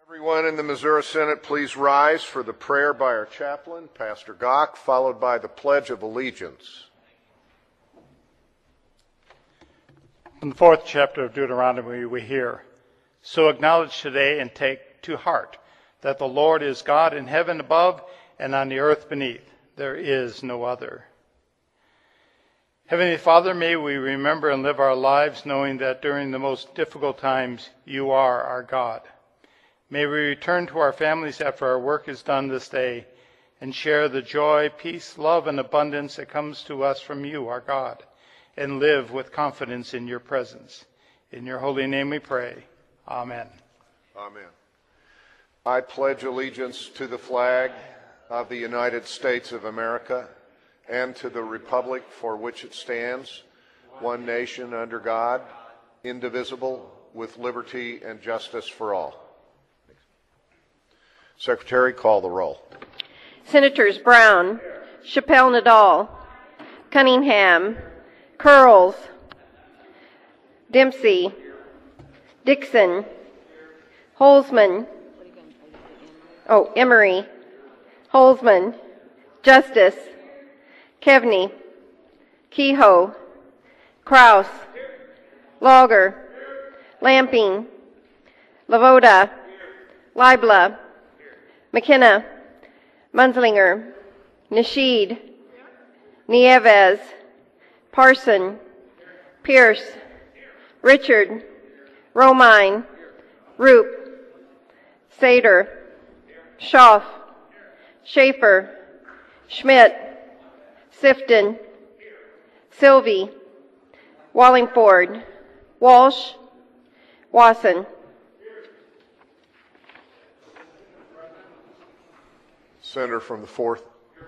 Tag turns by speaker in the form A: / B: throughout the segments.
A: Everyone in the Missouri Senate, please rise for the prayer by our chaplain, Pastor Gach, followed by the Pledge of Allegiance.
B: From the fourth chapter of Deuteronomy we hear, "So acknowledge today and take to heart that the Lord is God in heaven above and on the earth beneath. There is no other." Heavenly Father, may we remember and live our lives knowing that during the most difficult times, you are our God. May we return to our families after our work is done this day and share the joy, peace, love, and abundance that comes to us from you, our God, and live with confidence in your presence. In your holy name we pray. Amen.
A: Amen. I pledge allegiance to the flag of the United States of America and to the republic for which it stands, one nation under God, indivisible, with liberty and justice for all. Secretary, call the roll.
C: Senators Brown, Chappelle Nadal, Cunningham, Curls, Dempsey, Dixon, Holzman, Emery, Holzman, Justice, Kevney, Kehoe, Kraus, Lauger, Lamping, Lavoda, Libla, McKenna, Munslinger, Nasheed, Nieves, Parson, Pierce, Richard, Romine, Roop, Sater, Schaaf, Schaefer, Schmidt, Sifton, Sylvie, Wallingford, Walsh, Wasson.
A: Senator from the 4th.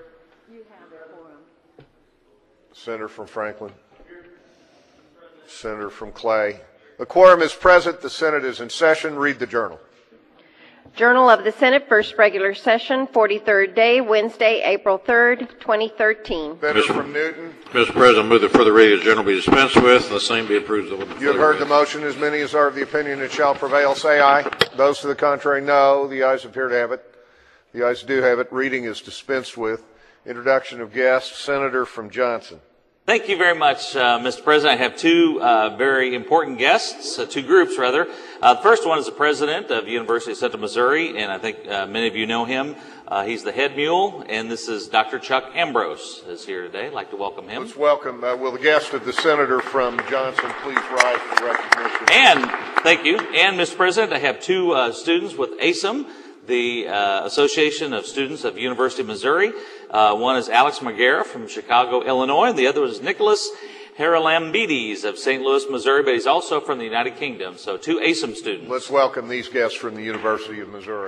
A: Senator from Franklin. Senator from Clay. The quorum is present. The Senate is in session. Read the journal.
C: Journal of the Senate, first regular session, 43rd day, Wednesday, April 3rd, 2013.
A: Senator from Newton.
D: Mr. President, I move that further reading of the journal be dispensed with, and the same be approved.
A: You have heard the motion. As many as are of the opinion it shall prevail, say aye. Those to the contrary, no. The ayes appear to have it. The ayes do have it. Reading is dispensed with. Introduction of guests. Senator from Johnson.
E: Thank you very much, Mr. President. I have two very important guests, two groups rather. The first one is the president of University of Central Missouri, and I think many of you know him. He's the head mule, and this is Dr. Chuck Ambrose is here today. I'd like to welcome him.
A: Let's welcome, will the guest of the senator from Johnson please rise for recognition?
E: And, thank you. And, Mr. President, I have two students with ASUM, the Association of Students of University of Missouri. One is Alex Margera from Chicago, Illinois, and the other is Nicholas Haralambides of St. Louis, Missouri, but he's also from the United Kingdom. So two ASUM students.
A: Let's welcome these guests from the University of Missouri.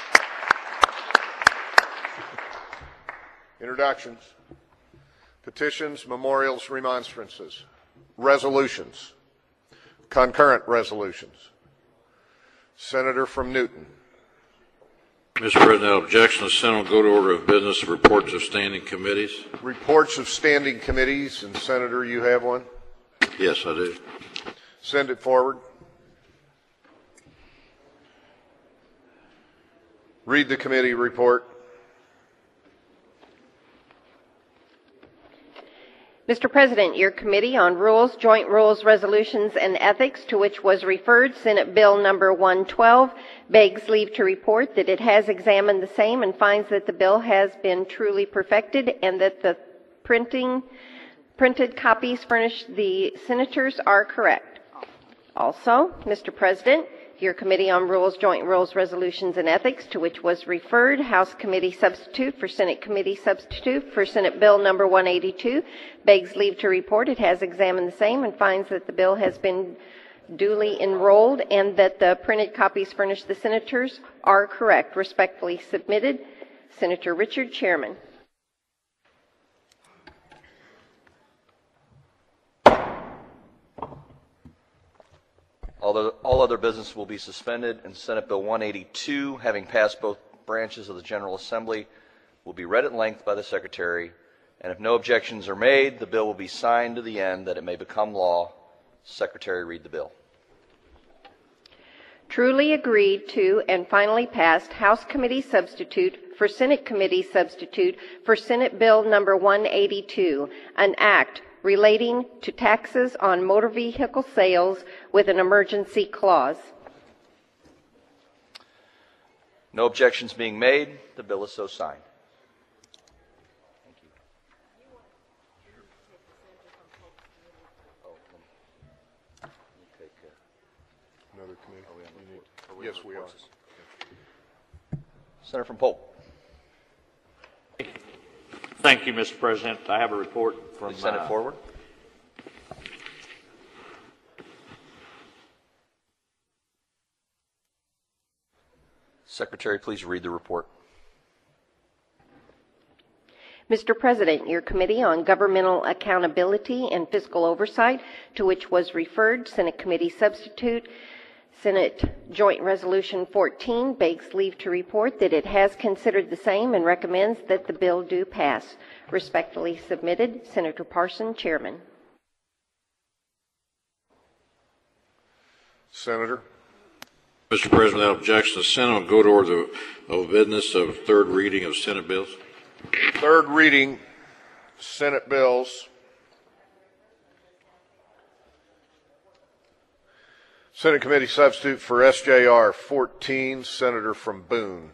A: Introductions. Petitions, memorials, remonstrances, resolutions, concurrent resolutions. Senator from Newton.
D: Mr. President, no objection. The Senate will go to order of business, reports of standing committees.
A: Reports of standing committees, and Senator, you have one?
D: Yes, I do.
A: Send it forward. Read the committee report.
C: Mr. President, your Committee on Rules, Joint Rules, Resolutions, and Ethics, to which was referred Senate Bill number 112, begs leave to report that it has examined the same and finds that the bill has been truly perfected and that the printed copies furnished the senators are correct. Also, Mr. President, your Committee on Rules, Joint Rules, Resolutions, and Ethics, to which was referred House Committee Substitute for Senate Committee Substitute for Senate Bill number 182, begs leave to report it has examined the same and finds that the bill has been duly enrolled and that the printed copies furnished the senators are correct. Respectfully submitted, Senator Richard, Chairman.
F: All other business will be suspended, and Senate Bill 182, having passed both branches of the General Assembly, will be read at length by the Secretary, and if no objections are made, the bill will be signed to the end that it may become law. Secretary, read the bill.
C: truly agreed to and finally passed House Committee Substitute for Senate Committee Substitute for Senate Bill Number 182, an act relating to taxes on motor vehicle sales with an emergency clause.
F: No objections being made, the bill is so signed.
A: Another committee? Yes, we are.
F: Senator from Polk.
G: Thank you, Mr. President. I have a report from
F: Please send it forward. Secretary, please read the report.
C: Mr. President, your Committee on Governmental Accountability and Fiscal Oversight, to which was referred Senate Committee Substitute, Senate Joint Resolution 14, begs leave to report that it has considered the same and recommends that the bill do pass. Respectfully submitted, Senator Parson, Chairman.
A: Senator?
D: Mr. President, without objection, the Senate will go to order of business of third reading of Senate bills.
A: Third reading, Senate bills. Senate Committee Substitute for SJR 14, Senator from Boone.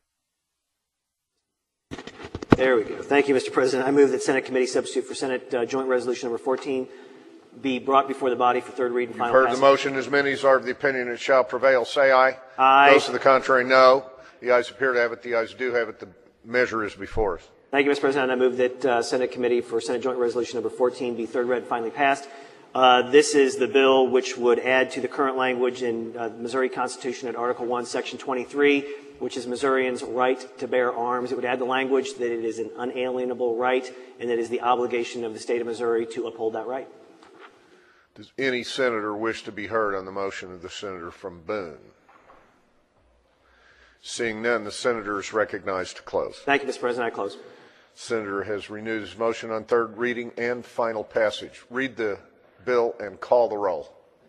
H: There we go. Thank you, Mr. President. I move that Senate Committee Substitute for Senate Joint Resolution Number 14 be brought before the body for third read and final
A: You've heard
H: passage.
A: the motion. As many as are of the opinion it shall prevail, say aye.
H: Aye.
A: Those to the contrary, no. The ayes appear to have it. The ayes do have it. The measure is before us.
H: Thank you, Mr. President. I move that Senate Committee for Senate Joint Resolution Number 14 be third read and finally passed. This is the bill which would add to the current language in the Missouri Constitution at Article 1, Section 23, which is Missourians' right to bear arms. It would add the language that it is an unalienable right and that it is the obligation of the state of Missouri to uphold that right.
A: Does any senator wish to be heard on the motion of the senator from Boone? Seeing none, the senator is recognized to close.
H: Thank you, Mr. President. I close.
A: Senator has renewed his motion on third reading and final passage. Read the bill and call the roll.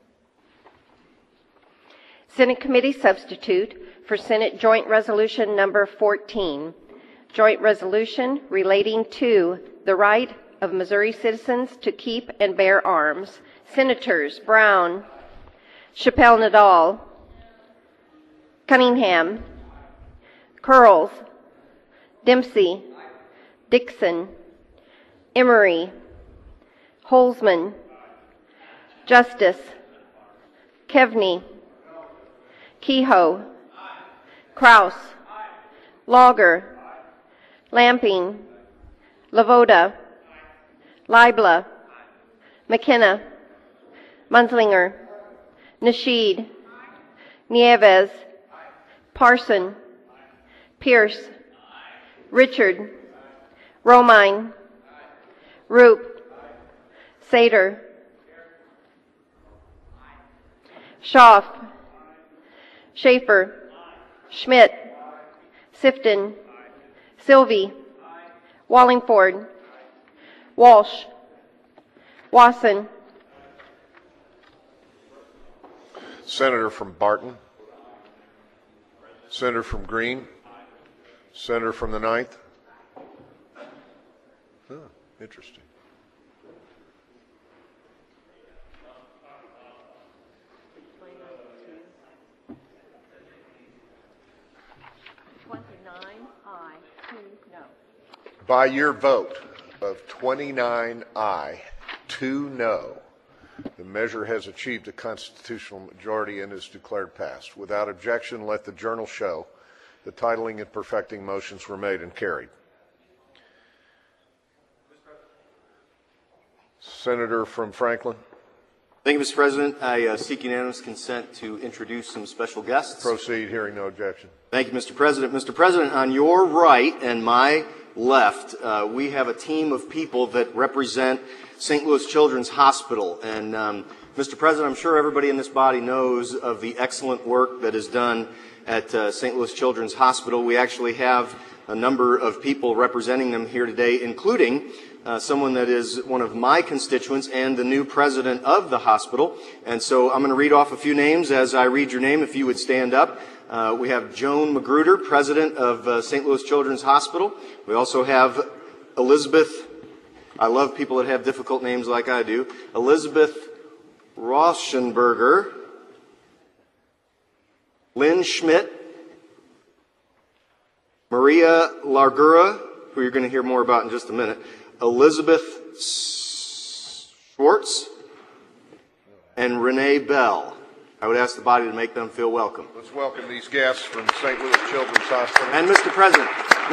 C: Senate Committee Substitute for Senate Joint Resolution Number 14, Joint Resolution relating to the right of Missouri citizens to keep and bear arms. Senators Brown, Chappelle Nadal, Cunningham, Curls, Dempsey, Dixon, Emery, Holzman, Justice, Kevney, Kehoe, Kraus, Logger, Lamping, Lavoda, Libla, McKenna, Munslinger, Nasheed, Nieves, Parson, Pierce, Richard, Romine, Roop, Sater, Schaaf, Schaefer, Schmidt, Sifton, Sylvie, Wallingford, Walsh, Wasson,
A: Senator from Barton, Senator from Greene, Senator from the 9th. Oh, interesting. By your vote of 29 aye, 2 no, the measure has achieved a constitutional majority and is declared passed. Without objection, let the journal show the titling and perfecting motions were made and carried. Senator from Franklin.
I: Thank you, Mr. President. I seek unanimous consent to introduce some special guests.
A: Proceed, hearing no objection.
I: Thank you, Mr. President. Mr. President, on your right and my left, we have a team of people that represent St. Louis Children's Hospital. And, Mr. President, I'm sure everybody in this body knows of the excellent work that is done at St. Louis Children's Hospital. We actually have a number of people representing them here today, including someone that is one of my constituents and the new president of the hospital. And so I'm going to read off a few names. As I read your name, if you would stand up. We have Joan Magruder, president of St. Louis Children's Hospital. We also have Elizabeth, I love people that have difficult names like I do, Elizabeth Rauschenberger, Lynn Schmidt, Maria Largura, who you're going to hear more about in just a minute, Elizabeth Schwartz, and Renee Bell. I would ask the body to make them feel welcome.
A: Let's welcome these guests from St. Louis Children's Hospital.
I: And Mr. President,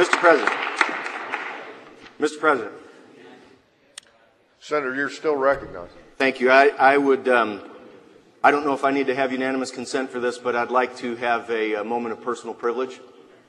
I: Mr. President.
A: Senator, you're still recognized.
I: Thank you. I would, I don't know if I need to have unanimous consent for this, but I'd like to have a moment of personal privilege.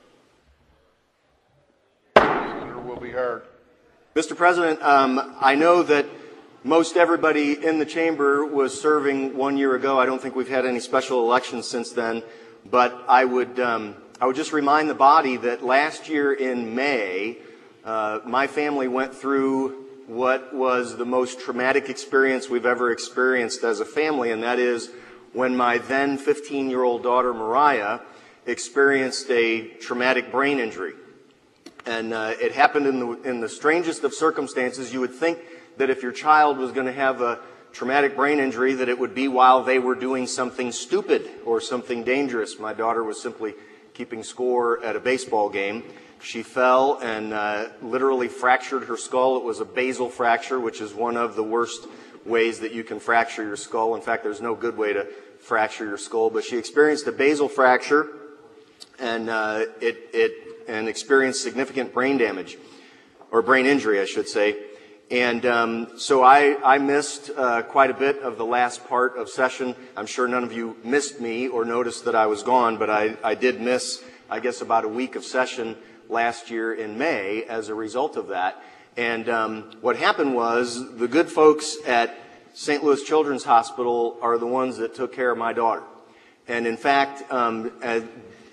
A: Senator will be heard.
I: Mr. President, I know that most everybody in the chamber was serving 1 year ago. I don't think we've had any special elections since then, but I would just remind the body that last year in May, my family went through what was the most traumatic experience we've ever experienced as a family, and that is when my then 15-year-old daughter, Mariah, experienced a traumatic brain injury. And it happened in the strangest of circumstances. You would think that if your child was going to have a traumatic brain injury, that it would be while they were doing something stupid or something dangerous. My daughter was simply keeping score at a baseball game. She fell and literally fractured her skull. It was a basal fracture, which is one of the worst ways that you can fracture your skull. In fact, there's no good way to fracture your skull. But she experienced a basal fracture and and experienced significant brain damage, or brain injury, I should say. And so I missed quite a bit of the last part of session. I'm sure none of you missed me or noticed that I was gone, but I did miss, I guess, about a week of session last year in May as a result of that. And what happened was the good folks at St. Louis Children's Hospital are the ones that took care of my daughter. And in fact, I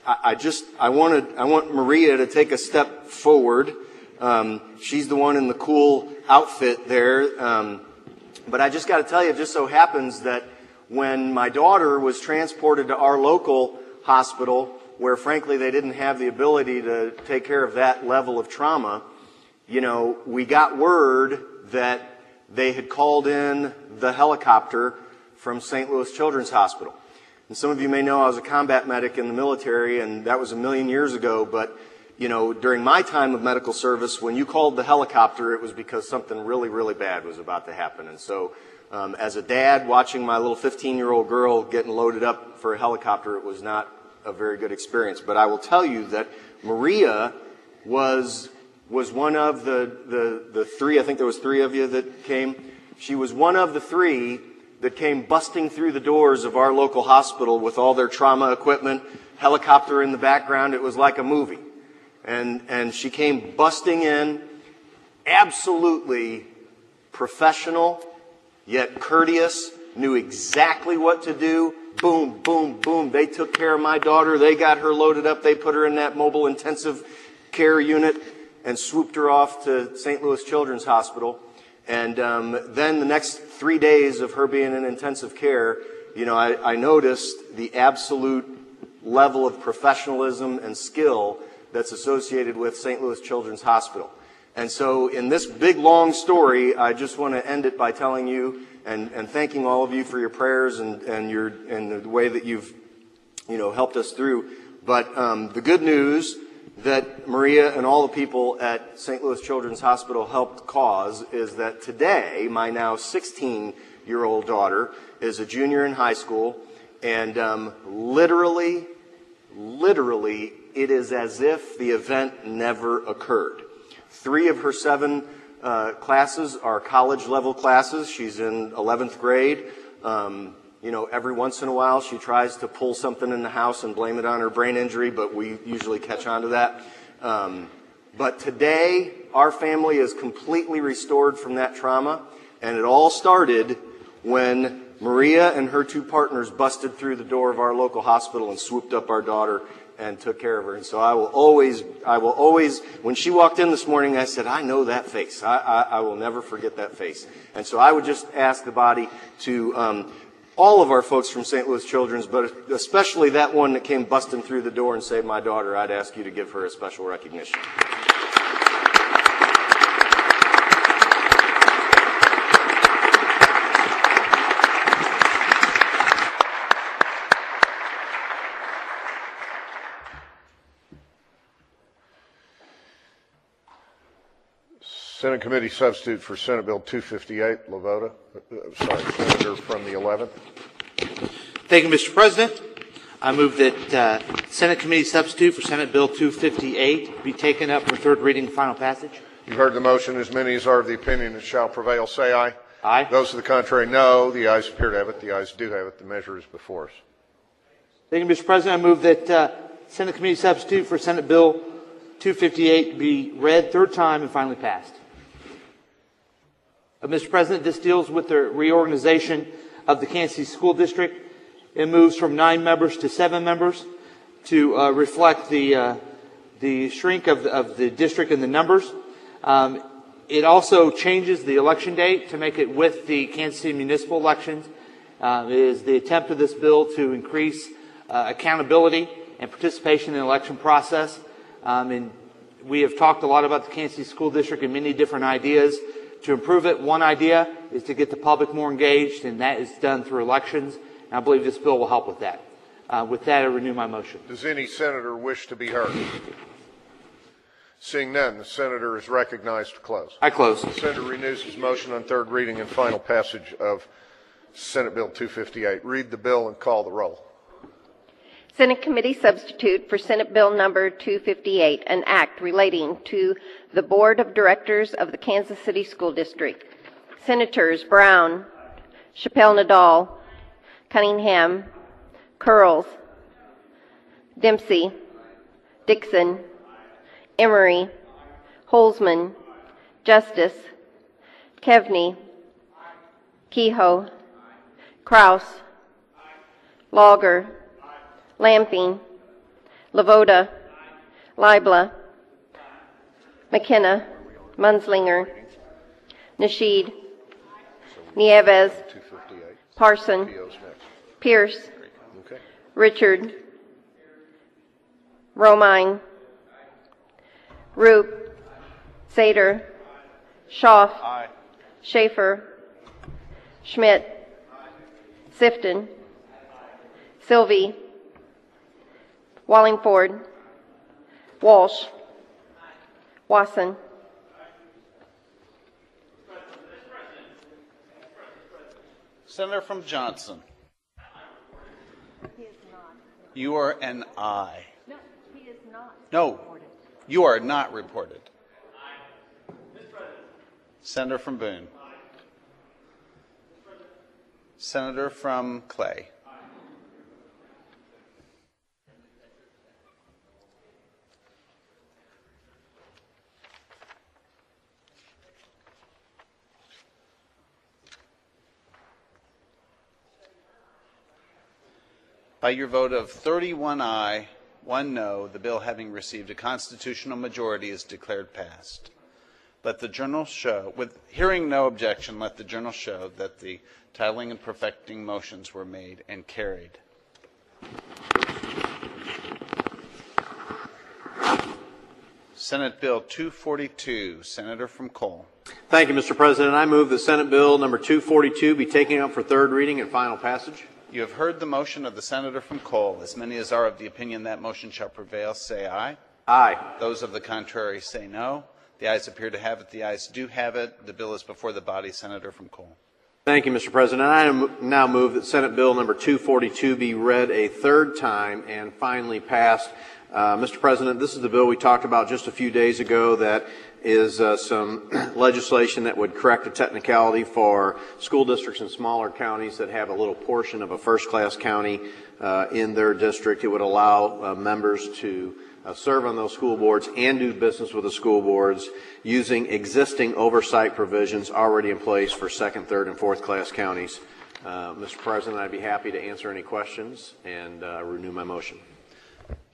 I: want Maria to take a step forward. She's the one in the cool outfit there. But I just got to tell you, it just so happens that when my daughter was transported to our local hospital, where frankly they didn't have the ability to take care of that level of trauma, you know, we got word that they had called in the helicopter from St. Louis Children's Hospital. And some of you may know I was a combat medic in the military, and that was a million years ago, but you know, during my time of medical service, when you called the helicopter, it was because something really, really bad was about to happen. And so, as a dad, watching my little 15-year-old girl getting loaded up for a helicopter, it was not a very good experience. But I will tell you that Maria was one of the three, I think there was three of you that came. She was one of the three that came busting through the doors of our local hospital with all their trauma equipment, helicopter in the background. It was like a movie. And she came busting in, absolutely professional, yet courteous, knew exactly what to do. Boom, boom, boom. They took care of my daughter. They got her loaded up. They put her in that mobile intensive care unit and swooped her off to St. Louis Children's Hospital. And then the next 3 days of her being in intensive care, you know, I noticed the absolute level of professionalism and skill that's associated with St. Louis Children's Hospital. And so in this big, long story, I just want to end it by telling you and thanking all of you for your prayers and the way that you've, you know, helped us through. But the good news that Maria and all the people at St. Louis Children's Hospital helped cause is that today, my now 16-year-old daughter is a junior in high school, and literally, it is as if the event never occurred. 3 of her 7 classes are college-level classes. She's in 11th grade. You know, every once in a while she tries to pull something in the house and blame it on her brain injury, but we usually catch on to that. But today, our family is completely restored from that trauma, and it all started when Maria and her 2 partners busted through the door of our local hospital and swooped up our daughter and took care of her. And so I will always, when she walked in this morning, I said, I know that face. I will never forget that face. And so I would just ask the body to, all of our folks from St. Louis Children's, but especially that one that came busting through the door and saved my daughter, I'd ask you to give her a special recognition.
A: Senate Committee Substitute for Senate Bill 258, Lavota. Senator from the 11th.
J: Thank you, Mr. President. I move that Senate Committee Substitute for Senate Bill 258 be taken up for third reading and final passage.
A: You've heard the motion. As many as are of the opinion it shall prevail, say aye.
J: Aye.
A: Those to the contrary, no. The ayes appear to have it. The ayes do have it. The measure is before us.
J: Thank you, Mr. President. I move that Senate Committee Substitute for Senate Bill 258 be read third time and finally passed. Mr. President, this deals with the reorganization of the Kansas City School District. It moves from 9 members to 7 members to reflect the shrink of the district and the numbers. It also changes the election date to make it with the Kansas City municipal elections. It is the attempt of this bill to increase accountability and participation in the election process. And we have talked a lot about the Kansas City School District and many different ideas to improve it. One idea is to get the public more engaged, and that is done through elections. And I believe this bill will help with that. With that, I renew my motion.
A: Does any senator wish to be heard? Seeing none, the senator is recognized to close.
J: I close.
A: The senator renews his motion on third reading and final passage of Senate Bill 258. Read the bill and call the roll.
C: Senate Committee Substitute for Senate Bill Number 258, an act relating to the Board of Directors of the Kansas City School District. Senators Brown, Chappelle-Nadal, Cunningham, Curls, Dempsey, Dixon, Emery, Holzman, Justice, Kevney, Kehoe, Kraus, Lauger, Lamping, Lavota, Libla, McKenna, Munslinger, Nasheed, Nieves, Parson, Pierce, Richard, Romine, Roop, Sater, Schaaf, Schaefer, Schmidt, Sifton, Sylvie, Wallingford, Walsh, Wasson.
K: Senator from Johnson. He is not. You are an aye.
C: No, he is not.
K: No, you are not reported. Senator from Boone. Senator from Clay. By your vote of 31 aye, 1 no, the bill having received a constitutional majority is declared passed. Let the journal show, with hearing no objection, let the journal show that the titling and perfecting motions were made and carried. Senate Bill 242, Senator from Cole.
L: Thank you, Mr. President. I move that Senate Bill number 242 be taken up for third reading and final passage.
K: You have heard the motion of the senator from Cole. As many as are of the opinion that motion shall prevail, say aye.
L: Aye.
K: Those of the contrary say no. The ayes appear to have it. The ayes do have it. The bill is before the body. Senator from Cole.
L: Thank you, Mr. President. I now move that Senate Bill number 242 be read a third time and finally passed. Mr. President, this is the bill we talked about just a few days ago that is some legislation that would correct a technicality for school districts in smaller counties that have a little portion of a first-class county in their district. It would allow members to serve on those school boards and do business with the school boards using existing oversight provisions already in place for second, third, and fourth-class counties. Mr. President, I'd be happy to answer any questions and renew my motion.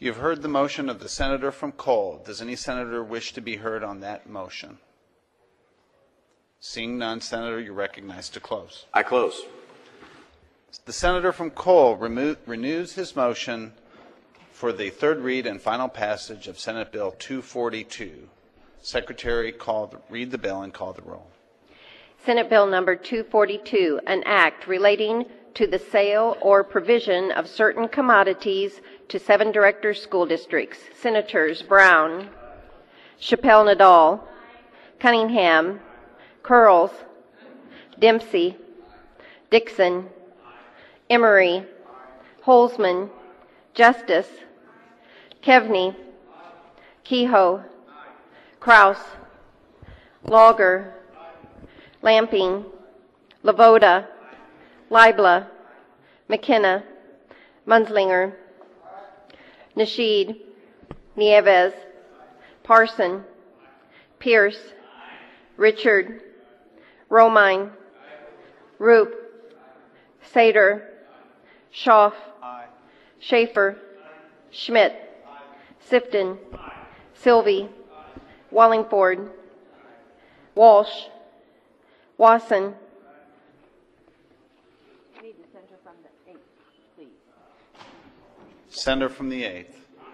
K: You've heard the motion of the senator from Cole. Does any senator wish to be heard on that motion? Seeing none, Senator, you're recognized to close.
L: I close.
K: The senator from Cole renews his motion for the third read and final passage of Senate Bill 242. Secretary, read the bill and call the roll.
C: Senate Bill number 242, an act relating to the sale or provision of certain commodities to 7 directors' school districts. Senators Brown, Chappelle Nadal, Cunningham, Curls, Dempsey, Dixon, Emery, Holzman, Justice, Kevney, Kehoe, Kraus, Lauger, Lamping, Lavoda, Libla, McKenna, Munslinger, Nasheed, Nieves, Parson, Pierce, Richard, Romine, Roop, Sater, Schaaf, Schaefer, Schmidt, Sifton, Sylvie, Wallingford, Walsh, Wasson.
K: Senator from the 8th.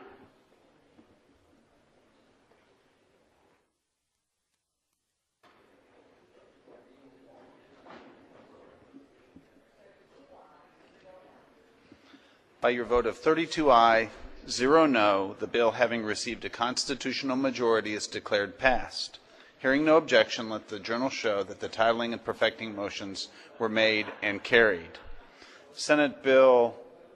K: By your vote of 32 aye, 0 no, the bill having received a constitutional majority is declared passed. Hearing no objection, let the journal show that the titling and perfecting motions were made and carried. Senate Bill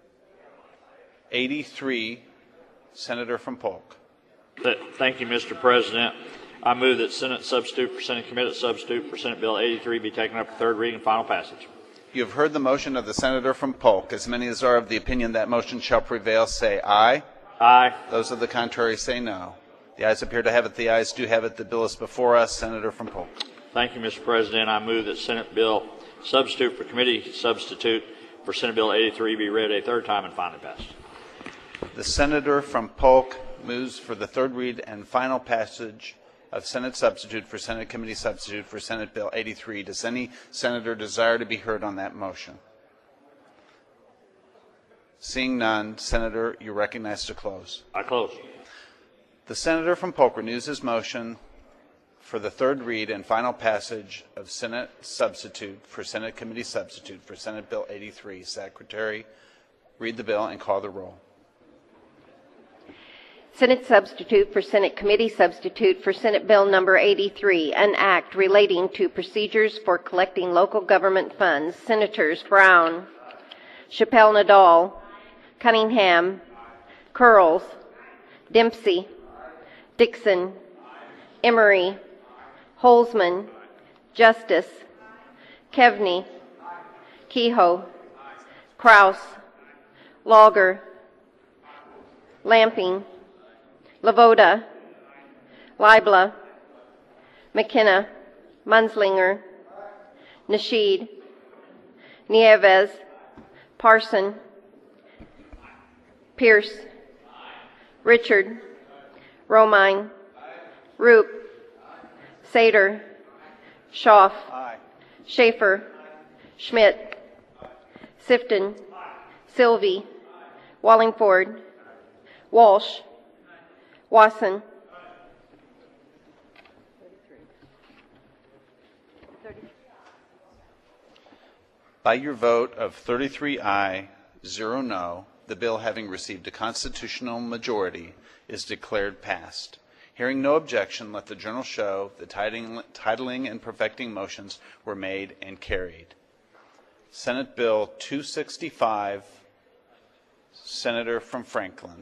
K: 83, Senator from Polk.
G: Thank you, Mr. President. I move that Senate substitute for Senate committee substitute for Senate Bill 83 be taken up for third reading and final passage.
K: You have heard the motion of the senator from Polk. As many as are of the opinion that motion shall prevail, say aye.
G: Aye.
K: Those of the contrary say no. The ayes appear to have it. The ayes do have it. The bill is before us. Senator from Polk.
G: Thank you, Mr. President. I move that Senate Bill substitute for committee substitute for Senate Bill 83 be read a third time and finally passed.
K: The senator from Polk moves for the third read and final passage of Senate substitute for Senate committee substitute for Senate Bill 83. Does any senator desire to be heard on that motion? Seeing none, Senator, you're recognized to close.
G: I close.
K: The senator from Polk renews his motion for the third read and final passage of Senate substitute for Senate committee substitute for Senate Bill 83. Secretary, read the bill and call the roll.
C: Senate substitute for Senate committee substitute for Senate Bill number 83, an act relating to procedures for collecting local government funds. Senators Brown, Chappelle Nadal, Cunningham, Curls, Dempsey, Dixon, Emery, Holzman, Justice, Kevney, Kehoe, Kraus, Lauger, Lamping, Lavoda, Libla, McKenna, Munslinger, Nasheed, Nieves, Parson, Pierce, Richard, Romine, Roop, Sater, Schaaf, Schaefer, Schmidt, Sifton, Sylvie, Wallingford, Walsh, Wasson.
K: By your vote of 33 aye, 0 no, the bill having received a constitutional majority is declared passed. Hearing no objection, let the journal show the titling and perfecting motions were made and carried. Senate Bill 265, Senator from Franklin.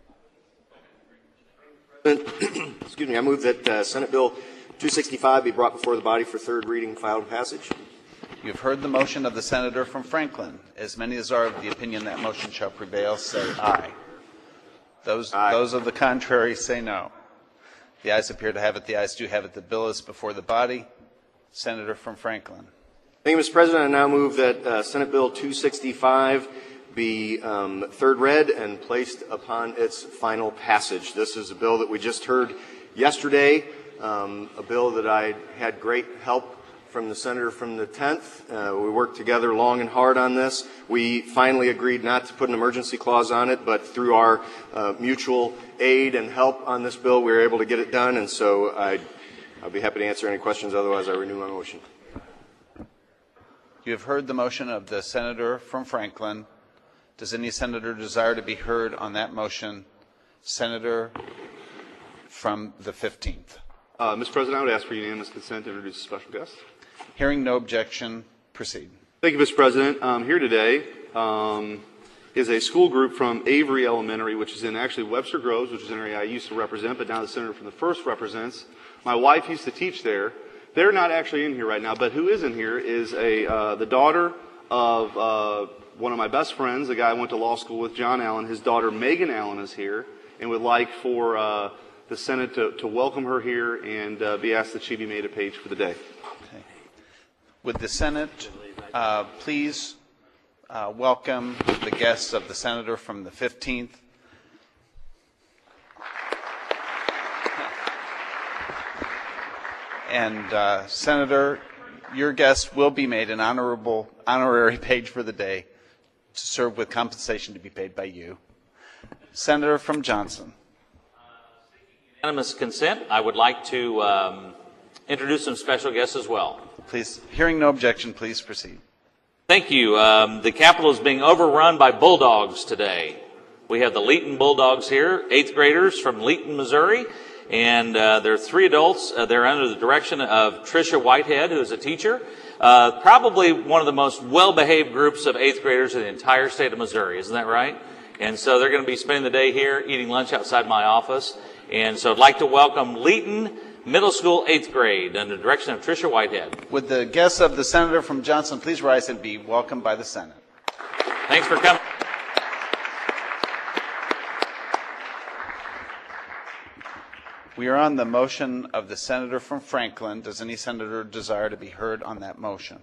I: Excuse me, I move that Senate Bill 265 be brought before the body for third reading and final passage.
K: You've heard the motion of the senator from Franklin. As many as are of the opinion that motion shall prevail, say aye. Those of the contrary say no. The ayes appear to have it. The ayes do have it. The bill is before the body. Senator from Franklin.
I: Thank you, Mr. President. I now move that Senate Bill 265 be third read and placed upon its final passage. This is a bill that we just heard yesterday, a bill that I had great help from the senator from the 10th. We worked together long and hard on this. We finally agreed not to put an emergency clause on it, but through our mutual aid and help on this bill, we were able to get it done, and so I'll be happy to answer any questions. Otherwise, I renew my motion.
K: You have heard the motion of the senator from Franklin. Does any senator desire to be heard on that motion? Senator from the 15th.
M: Mr. President, I would ask for unanimous consent to introduce a special guest.
K: Hearing no objection, proceed.
M: Thank you, Mr. President. Here today is a school group from Avery Elementary, which is in actually Webster Groves, which is an area I used to represent, but now the senator from the 1st represents. My wife used to teach there. They're not actually in here right now, but who is in here is the daughter of one of my best friends, a guy I went to law school with, John Allen. His daughter, Megan Allen, is here and would like for the Senate to welcome her here and be asked that she be made a page for the day.
K: Okay. Would the Senate please welcome the guests of the senator from the 15th. And Senator, your guest will be made an honorary page for the day to serve with compensation to be paid by you. Senator from Johnson.
E: Unanimous consent. I would like to introduce some special guests as well.
K: Please, hearing no objection, please proceed.
E: Thank you. The Capitol is being overrun by bulldogs today. We have the Leeton Bulldogs here, 8th graders from Leeton, Missouri. And there are 3 adults. They're under the direction of Tricia Whitehead, who is a teacher. Probably one of the most well-behaved groups of 8th graders in the entire state of Missouri. Isn't that right? And so they're going to be spending the day here eating lunch outside my office. And so I'd like to welcome Leeton Middle School 8th grade under the direction of Tricia Whitehead.
K: Would the guests of the senator from Johnson please rise and be welcomed by the Senate?
E: Thanks for coming.
K: We are on the motion of the senator from Franklin. Does any senator desire to be heard on that motion?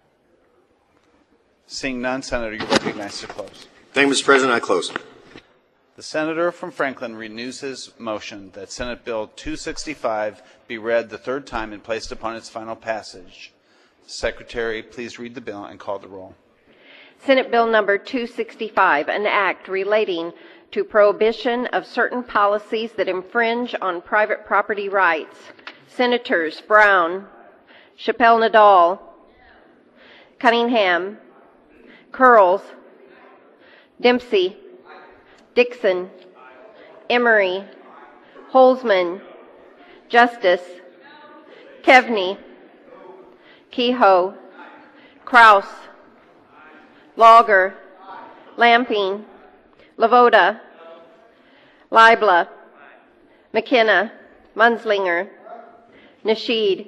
K: Seeing none, Senator, you're recognized to close.
I: Thank you, Mr. President. I close.
K: The senator from Franklin renews his motion that Senate Bill 265 be read the 3rd time and placed upon its final passage. Secretary, please read the bill and call the roll.
C: Senate Bill number 265, an act relating to prohibition of certain policies that infringe on private property rights. Senators Brown, Chappelle Nadal, Cunningham, Curls, Dempsey, Dixon, Emery, Holzman, Justice, Kevney, Kehoe, Kraus, Logger, Lamping, Lavoda, Libla, McKenna, Munslinger, Nasheed,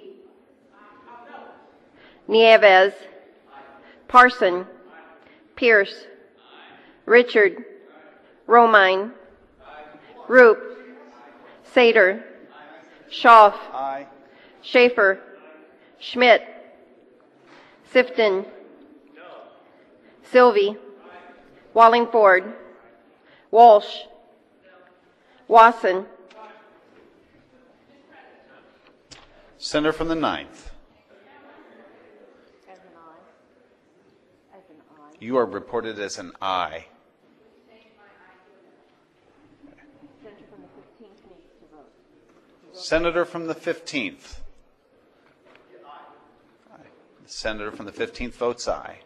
C: Nieves, Parson, Pierce, Richard, Romine, Roop, Sater, Schaaf, Schaefer, Schmidt, Sifton, Sylvie, Wallingford, Walsh, Wasson.
K: Senator from the 9th. You are reported as an aye. Senator from the 15th. The senator from the 15th votes aye.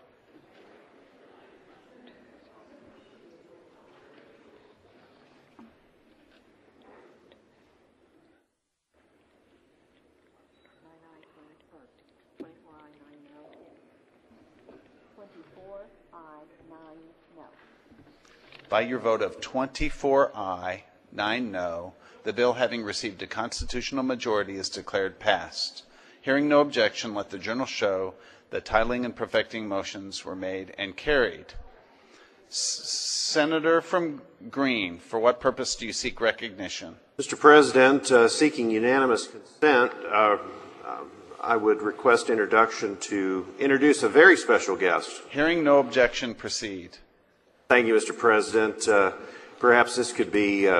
K: By your vote of 24 aye, 9 no, the bill having received a constitutional majority is declared passed. Hearing no objection, let the journal show that titling and perfecting motions were made and carried. Senator from Green, for what purpose do you seek recognition?
L: Mr. President, seeking unanimous consent, I would request introduction to introduce a very special guest.
K: Hearing no objection, proceed.
L: Thank you, Mr. President. Perhaps this could be,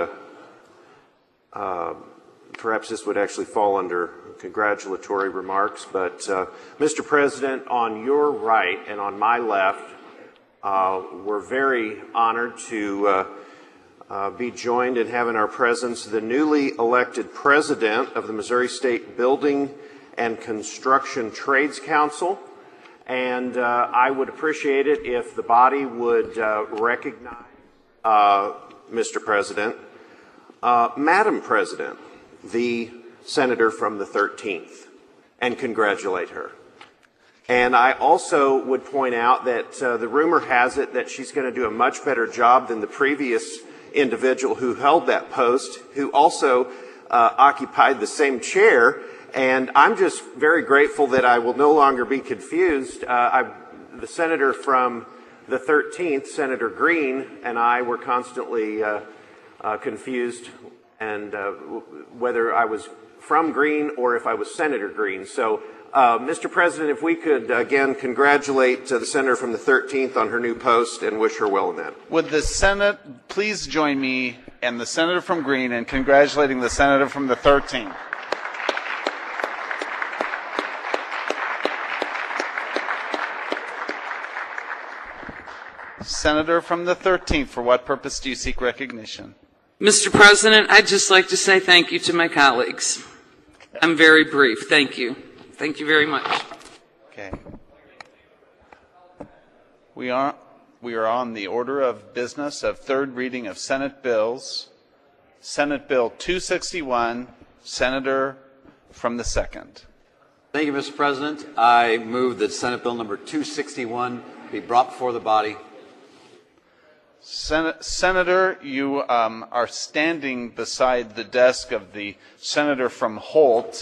L: perhaps this would actually fall under congratulatory remarks, but Mr. President, on your right and on my left, we're very honored to be joined and have in our presence the newly elected president of the Missouri State Building and Construction Trades Council. And I would appreciate it if the body would recognize Mr. President, Madam President, the senator from the 13th, and congratulate her. And I also would point out that the rumor has it that she's going to do a much better job than the previous individual who held that post, who also occupied the same chair. And I'm just very grateful that I will no longer be confused. The senator from the 13th, Senator Green, and I were constantly confused and whether I was from Green or if I was Senator Green. So, Mr. President, if we could again congratulate the senator from the 13th on her new post and wish her well in that.
K: Would the Senate please join me and the senator from Green in congratulating the senator from the 13th? Senator from the 13th, for what purpose do you seek recognition?
N: Mr. President, I'd just like to say thank you to my colleagues. I'm very brief. Thank you. Thank you very much.
K: Okay. We are on the order of business of third reading of Senate bills. Senate Bill 261, Senator from the 2nd.
O: Thank you, Mr. President. I move that Senate Bill number 261 be brought before the body.
K: Senator, you are standing beside the desk of the senator from Holt.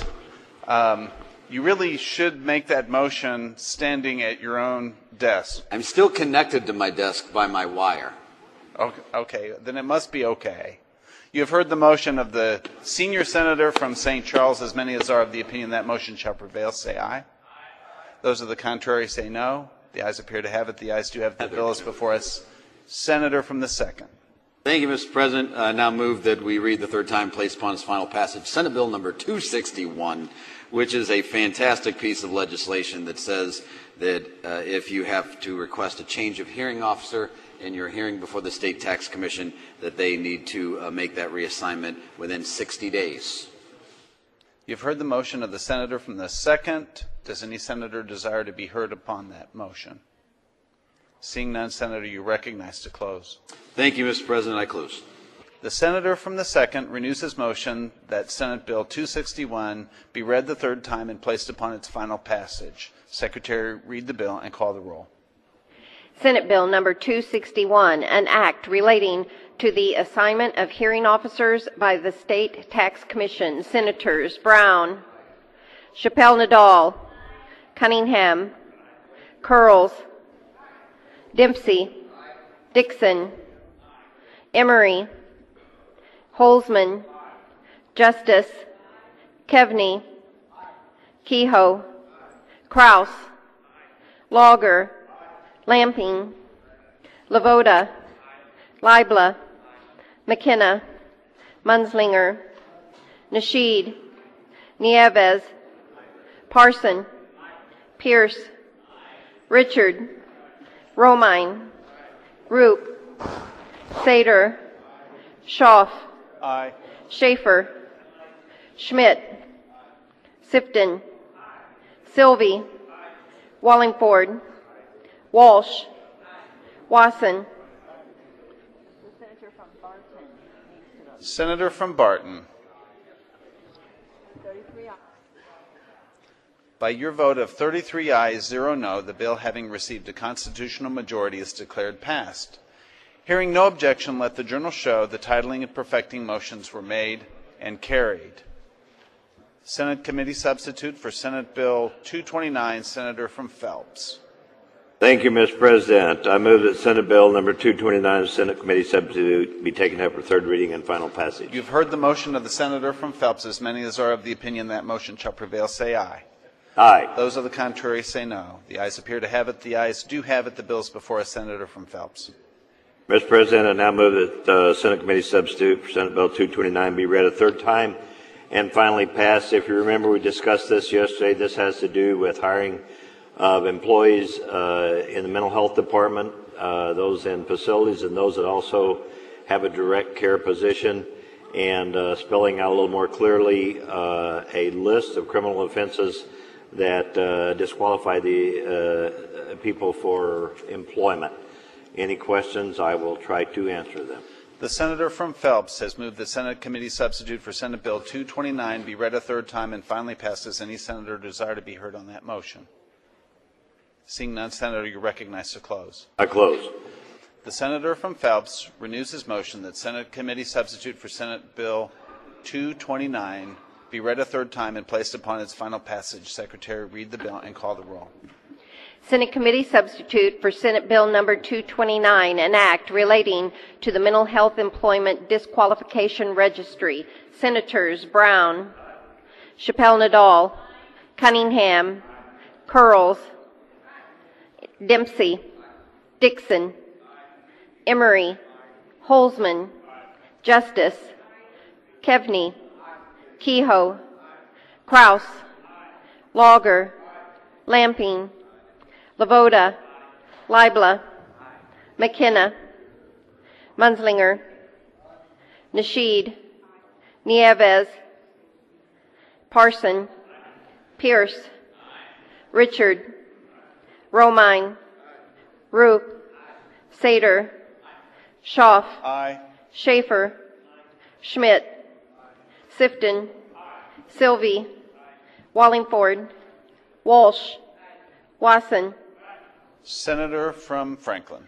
K: You really should make that motion standing at your own desk.
O: I'm still connected to my desk by my wire.
K: Okay, then it must be okay. You have heard the motion of the senior senator from St. Charles. As many as are of the opinion that motion shall prevail, say aye. Those of the contrary say no. The ayes appear to have it. The ayes do have the bill is before us. Senator from the 2nd.
O: Thank you, Mr. President. I now move that we read the third time placed upon its final passage, Senate Bill number 261, which is a fantastic piece of legislation that says that if you have to request a change of hearing officer in your hearing before the State Tax Commission, that they need to make that reassignment within 60 days.
K: You've heard the motion of the senator from the 2nd. Does any senator desire to be heard upon that motion? Seeing none, Senator, you recognize to close.
O: Thank you, Mr. President. I close.
K: The senator from the 2nd renews his motion that Senate Bill 261 be read the third time and placed upon its final passage. Secretary, read the bill and call the roll.
C: Senate Bill number 261, an act relating to the assignment of hearing officers by the State Tax Commission. Senators Brown, Chappelle-Nadal, Cunningham, Curls, Dempsey, Dixon, Emery, Holzman, Justice, Kevney, Kehoe, Kraus, Lauger, Lamping, Lavoda, Leibla, McKenna, Munslinger, Nasheed, Nieves, Parson, Pierce, Richard, Romine, Roop, Sater, Schaaf,
K: Aye.
C: Schaefer, Schmidt, Sifton, Sylvie, Wallingford, Walsh, Wasson.
K: Senator from Barton. By your vote of 33 ayes, 0 no, the bill having received a constitutional majority is declared passed. Hearing no objection, let the journal show the titling and perfecting motions were made and carried. Senate Committee Substitute for Senate Bill 229, Senator from Phelps.
P: Thank you, Mr. President. I move that Senate Bill number 229, Senate Committee Substitute, be taken up for third reading and final passage.
K: You've heard the motion of the Senator from Phelps. As many as are of the opinion that motion shall prevail, say aye.
P: Aye.
K: Those of the contrary say no. The ayes appear to have it. The ayes do have it. The bill is before us, Senator from Phelps.
P: Mr. President, I now move that Senate Committee Substitute for Senate Bill 229 be read a third time and finally passed. If you remember, we discussed this yesterday. This has to do with hiring of employees in the mental health department, those in facilities and those that also have a direct care position, and spelling out a little more clearly a list of criminal offenses that disqualify the people for employment. Any questions? I will try to answer them.
K: The senator from Phelps has moved that Senate Committee Substitute for Senate Bill 229 be read a third time and finally passed. Does any senator desire to be heard on that motion? Seeing none, Senator, you're recognized to close.
P: I close.
K: The senator from Phelps renews his motion that Senate Committee Substitute for Senate Bill 229 be read a third time and placed upon its final passage. Secretary, read the bill and call the roll.
C: Senate Committee Substitute for Senate Bill Number 229, an act relating to the Mental Health Employment Disqualification Registry. Senators Brown, Chappelle-Nadal, Cunningham, Curls, Dempsey, Dixon, Emery, Holzman, Justice, Kevney, Kehoe, Kraus, Lauger, Lamping, Lavoda, Libla, McKenna, Munslinger, Nasheed, Nieves, Parson, Pierce, Richard, Romine, Roop, Sater, Schaaf,
K: Aye.
C: Schaefer, Schmidt, Sifton, Sylvie, Wallingford, Walsh, Wasson.
K: Senator from Franklin.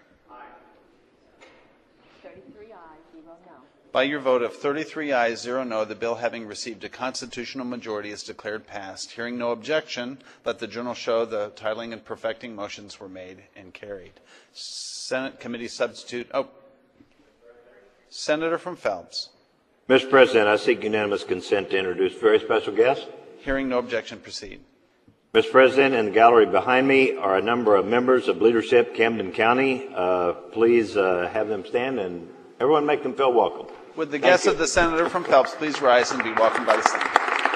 K: By your vote of 33 ayes, 0 no, the bill having received a constitutional majority is declared passed. Hearing no objection, let the journal show the titling and perfecting motions were made and carried. Senate Committee Substitute. Senator from Phelps.
P: Mr. President, I seek unanimous consent to introduce very special guest.
K: Hearing no objection, proceed.
P: Mr. President, in the gallery behind me are a number of members of leadership Camden County. Please have them stand and everyone make them feel welcome.
K: Would the guests of the senator from Phelps please rise and be welcomed by the Senate?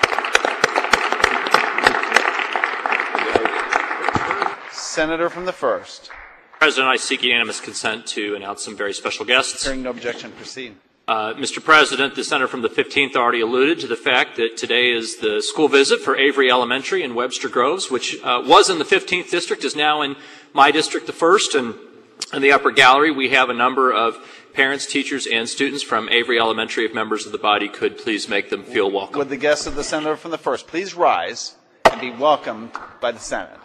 K: Senator from the 1st.
Q: President, I seek unanimous consent to announce some very special guests.
K: Hearing no objection, proceed.
Q: Mr. President, the senator from the 15th already alluded to the fact that today is the school visit for Avery Elementary in Webster Groves, which was in the 15th district, is now in my district, the 1st. And in the upper gallery, we have a number of parents, teachers, and students from Avery Elementary. If members of the body could please make them feel welcome.
K: Would the guests of the senator from the 1st please rise and be welcomed by the Senate?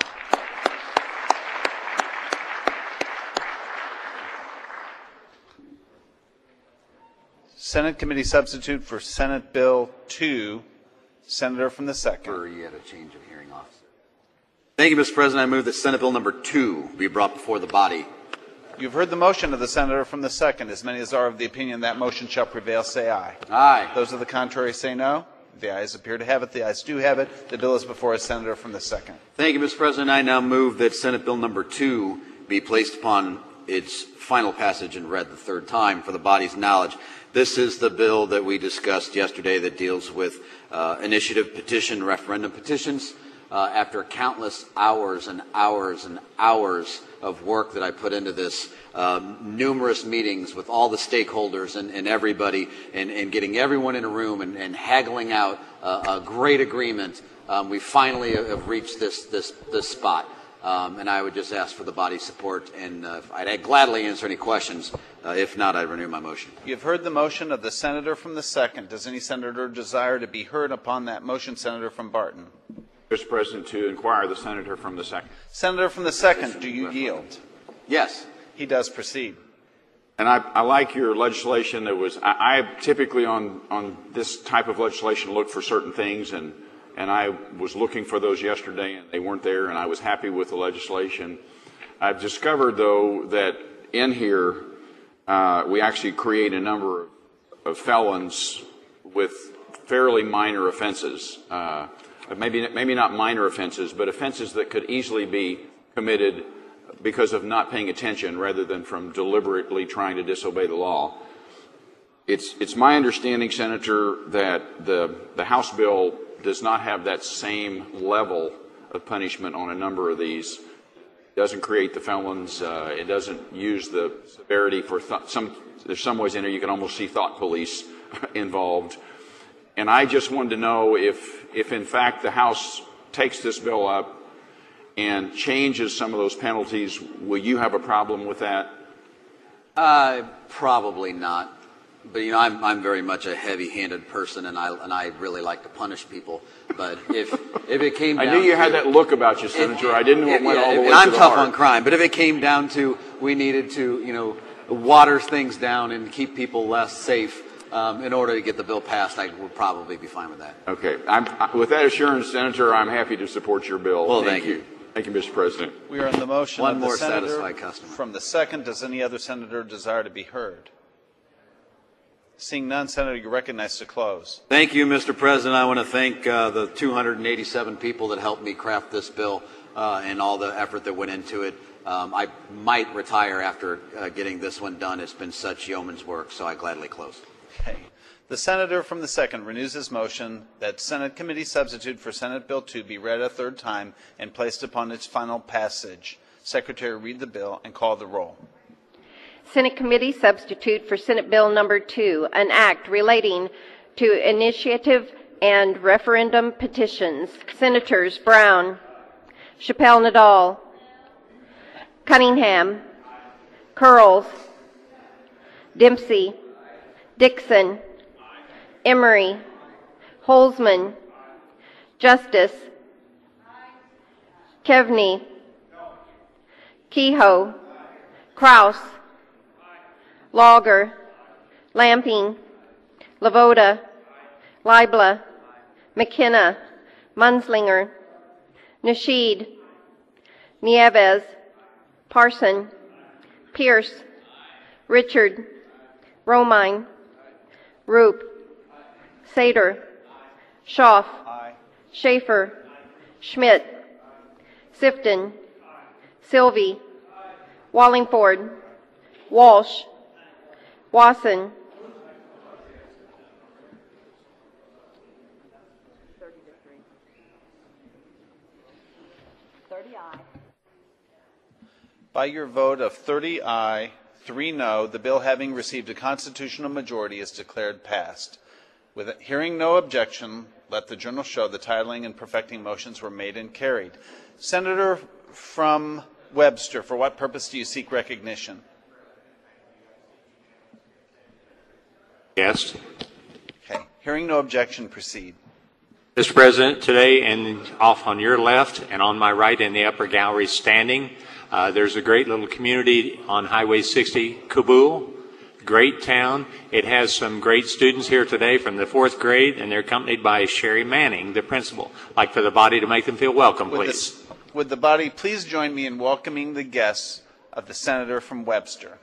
K: Senate Committee Substitute for Senate Bill 2, Senator from the 2nd.
O: You had a change of hearing officer. Thank you, Mr. President. I move that Senate Bill number 2 be brought before the body.
K: You've heard the motion of the senator from the 2nd. As many as are of the opinion that motion shall prevail, say aye.
O: Aye.
K: Those of the contrary say no. The ayes appear to have it. The ayes do have it. The bill is before a senator from the 2nd.
O: Thank you, Mr. President. I now move that Senate Bill number 2 be placed upon its final passage and read the third time for the body's knowledge. This is the bill that we discussed yesterday that deals with initiative petition, referendum petitions. After countless hours and hours and hours of work that I put into this, numerous meetings with all the stakeholders and everybody, and getting everyone in a room and haggling out a great agreement, we finally have reached this spot. And I would just ask for the body's support, and I'd gladly answer any questions. If not, I'd renew my motion.
K: You've heard the motion of the senator from the 2nd. Does any senator desire to be heard upon that motion? Senator from Barton.
R: Mr. President, to inquire the senator from the 2nd.
K: Senator from the 2nd, do you yield?
O: Yes.
K: He does proceed.
R: And I like your legislation. That was I typically on this type of legislation look for certain things, and I was looking for those yesterday, and they weren't there, and I was happy with the legislation. I've discovered, though, that in here we actually create a number of felons with fairly minor offenses. Maybe not minor offenses, but offenses that could easily be committed because of not paying attention rather than from deliberately trying to disobey the law. It's my understanding, Senator, that the House bill does not have that same level of punishment on a number of these. It doesn't create the felons. It doesn't use the severity for there's some ways in there you can almost see thought police involved. And I just wanted to know if in fact the House takes this bill up and changes some of those penalties, will you have a problem with that?
O: Probably not. But you know, I'm very much a heavy-handed person, and I really like to punish people. But if it came down
R: I knew you had that look about you, Senator. I didn't know it went all the way to the
O: heart. And I'm tough on
R: heart.
O: crime. But if it came down to we needed to, water things down and keep people less safe in order to get the bill passed, I would probably be fine with that.
R: Okay. With that assurance, Senator, I'm happy to support your bill.
O: Well, thank you.
R: Thank you, Mr. President.
K: We are on the motion
O: One
K: of the
O: more
K: senator
O: satisfied customer.
K: from the second. Does any other senator desire to be heard? Seeing none, Senator, you're recognized to close.
O: Thank you, Mr. President. I want to thank the 287 people that helped me craft this bill and all the effort that went into it. I might retire after getting this one done. It's been such yeoman's work, so I gladly close.
K: Okay. The senator from the second renews his motion that Senate Committee Substitute for Senate Bill 2 be read a third time and placed upon its final passage. Secretary, read the bill and call the roll.
C: Senate Committee Substitute for Senate Bill Number 2, an act relating to initiative and referendum petitions. Senators Brown, Chappelle Nadal, Cunningham, Curls, Dempsey, Dixon, Emery, Holzman, Justice, Kevney, Kehoe, Kraus, Logger, Lamping, Lavoda, Leibla, McKenna, Munslinger, Nasheed, Nieves, Parson, Pierce, Richard, Romine, Roop, Sater, Schaaf, Schaefer, Schmidt, Sifton, Sylvie, Wallingford, Walsh, Wasson,
K: By your vote of 30 aye, 3 no, the bill having received a constitutional majority is declared passed. With hearing no objection, let the journal show the titling and perfecting motions were made and carried. Senator from Webster, for what purpose do you seek recognition?
S: Yes.
K: Okay. Hearing no objection, proceed.
S: Mr. President, today and off on your left and on my right in the upper gallery standing, there's a great little community on Highway 60, Kabul. Great town. It has some great students here today from the 4th grade, and they're accompanied by Sherry Manning, the principal. I'd like for the body to make them feel welcome, please.
K: Would the body please join me in welcoming the guests of the senator from Webster?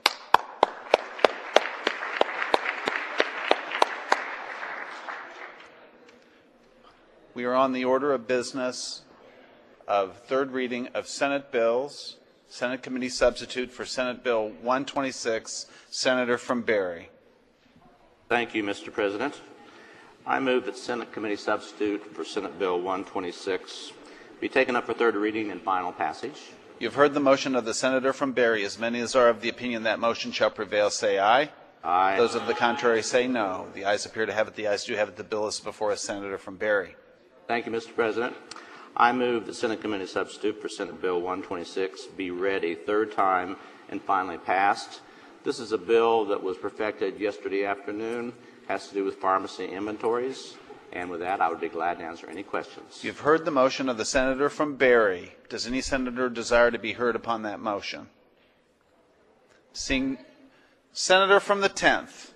K: We are on the order of business of third reading of Senate bills. Senate Committee Substitute for Senate Bill 126, Senator from Barry.
P: Thank you, Mr. President. I move that Senate Committee Substitute for Senate Bill 126 be taken up for third reading and final passage.
K: You've heard the motion of the senator from Barry. As many as are of the opinion that motion shall prevail, say aye.
P: Aye.
K: Those of the contrary say no. The ayes appear to have it. The ayes do have it. The bill is before us, Senator from Barry.
P: Thank you, Mr. President. I move that Senate Committee Substitute for Senate Bill 126 be read a third time and finally passed. This is a bill that was perfected yesterday afternoon, has to do with pharmacy inventories, and with that I would be glad to answer any questions.
K: You've heard the motion of the senator from Barry. Does any senator desire to be heard upon that motion? Seeing Senator from the 10th.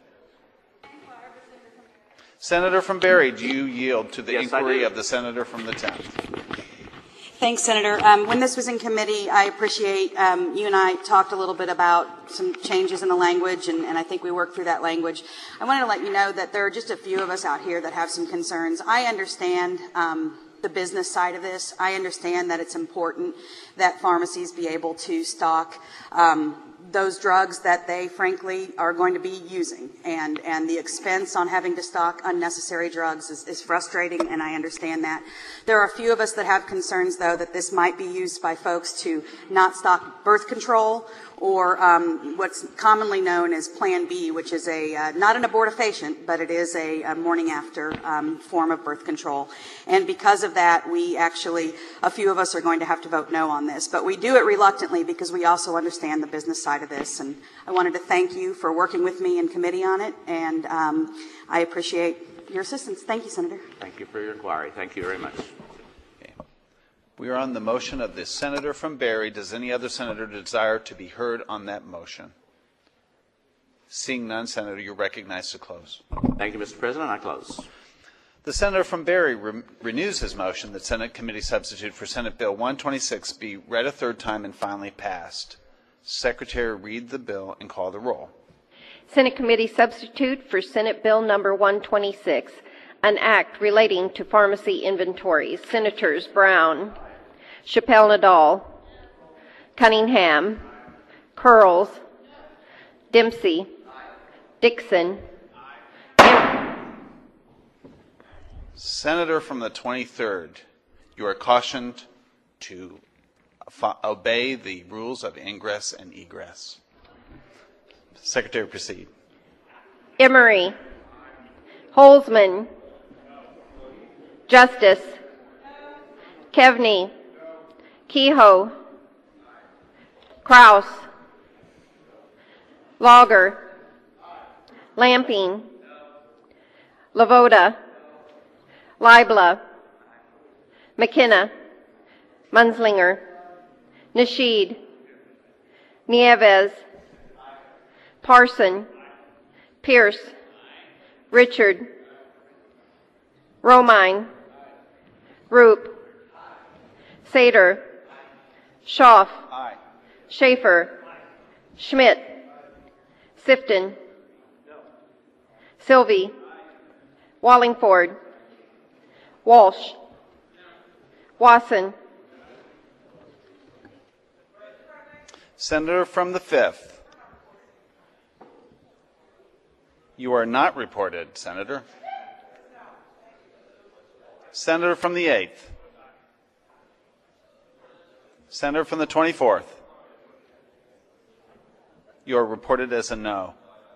K: Senator from Barry, do you yield to the inquiry of the senator from the 10th?
T: Thanks, Senator. When this was in committee, I appreciate you and I talked a little bit about some changes in the language, and I think we worked through that language. I wanted to let you know that there are just a few of us out here that have some concerns. I understand the business side of this. I understand that it's important that pharmacies be able to stock those drugs that they frankly are going to be using, and the expense on having to stock unnecessary drugs is frustrating, and I understand that. There are a few of us that have concerns, though, that this might be used by folks to not stock birth control or what's commonly known as Plan B, which is not an abortifacient, but it is a morning after form of birth control. And because of that, a few of us are going to have to vote no on this. But we do it reluctantly because we also understand the business side of this. And I wanted to thank you for working with me in committee on it, and I appreciate your assistance. Thank you, Senator.
R: Thank you for your inquiry. Thank you very much.
K: We are on the motion of the senator from Barry. Does any other senator desire to be heard on that motion? Seeing none, Senator, you're recognized to close.
R: Thank you, Mr. President. I close.
K: The senator from Barry renews his motion that Senate Committee Substitute for Senate Bill 126 be read a third time and finally passed. Secretary, read the bill and call the roll.
C: Senate Committee Substitute for Senate Bill number 126, an act relating to pharmacy inventories. Senators Brown, Chappelle Nadal, Cunningham, Curls, Dempsey, Dixon.
K: Senator from the 23rd, you are cautioned to obey the rules of ingress and egress. Secretary, proceed.
C: Emery, Holzman, Justice, Kevney, Kehoe, Kraus, Logger, Lamping, Lavoda, Libla, McKenna, Munslinger, Nasheed, Nieves, Parson, Pierce, Richard, Romine, Roop, Sater, Schaaf, Schaefer, Schmidt, Sifton, Sylvie, Wallingford, Walsh, Wasson.
K: Senator from the 5th. You are not reported, Senator. Senator from the 8th. Senator from the 24th. You are reported as a no.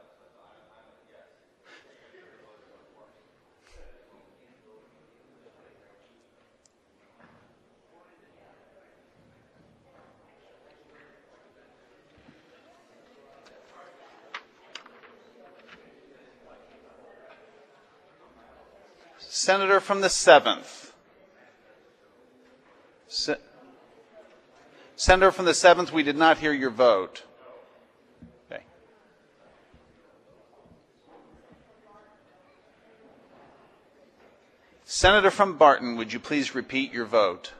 K: Senator from the 7th. Senator from the 7th, we did not hear your vote. Okay. Senator from Barton, would you please repeat your vote?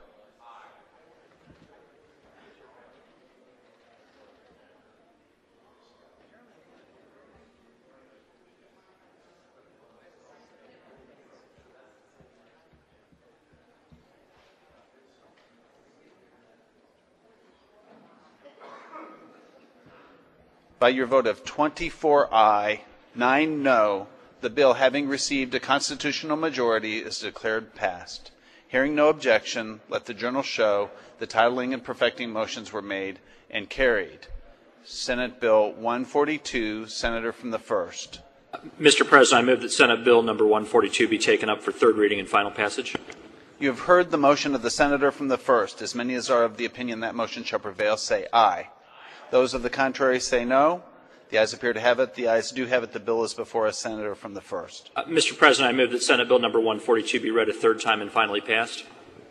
K: By your vote of 24 aye, 9 no, the bill, having received a constitutional majority, is declared passed. Hearing no objection, let the journal show the titling and perfecting motions were made and carried. Senate Bill 142, Senator from the 1st.
Q: Mr. President, I move that Senate Bill number 142 be taken up for third reading and final passage.
K: You have heard the motion of the Senator from the 1st. As many as are of the opinion that motion shall prevail, say aye. Those of the contrary say no. The ayes appear to have it. The ayes do have it. The bill is before us, Senator from the 1st.
Q: Mr. President, I move that Senate Bill number 142 be read a third time and finally passed.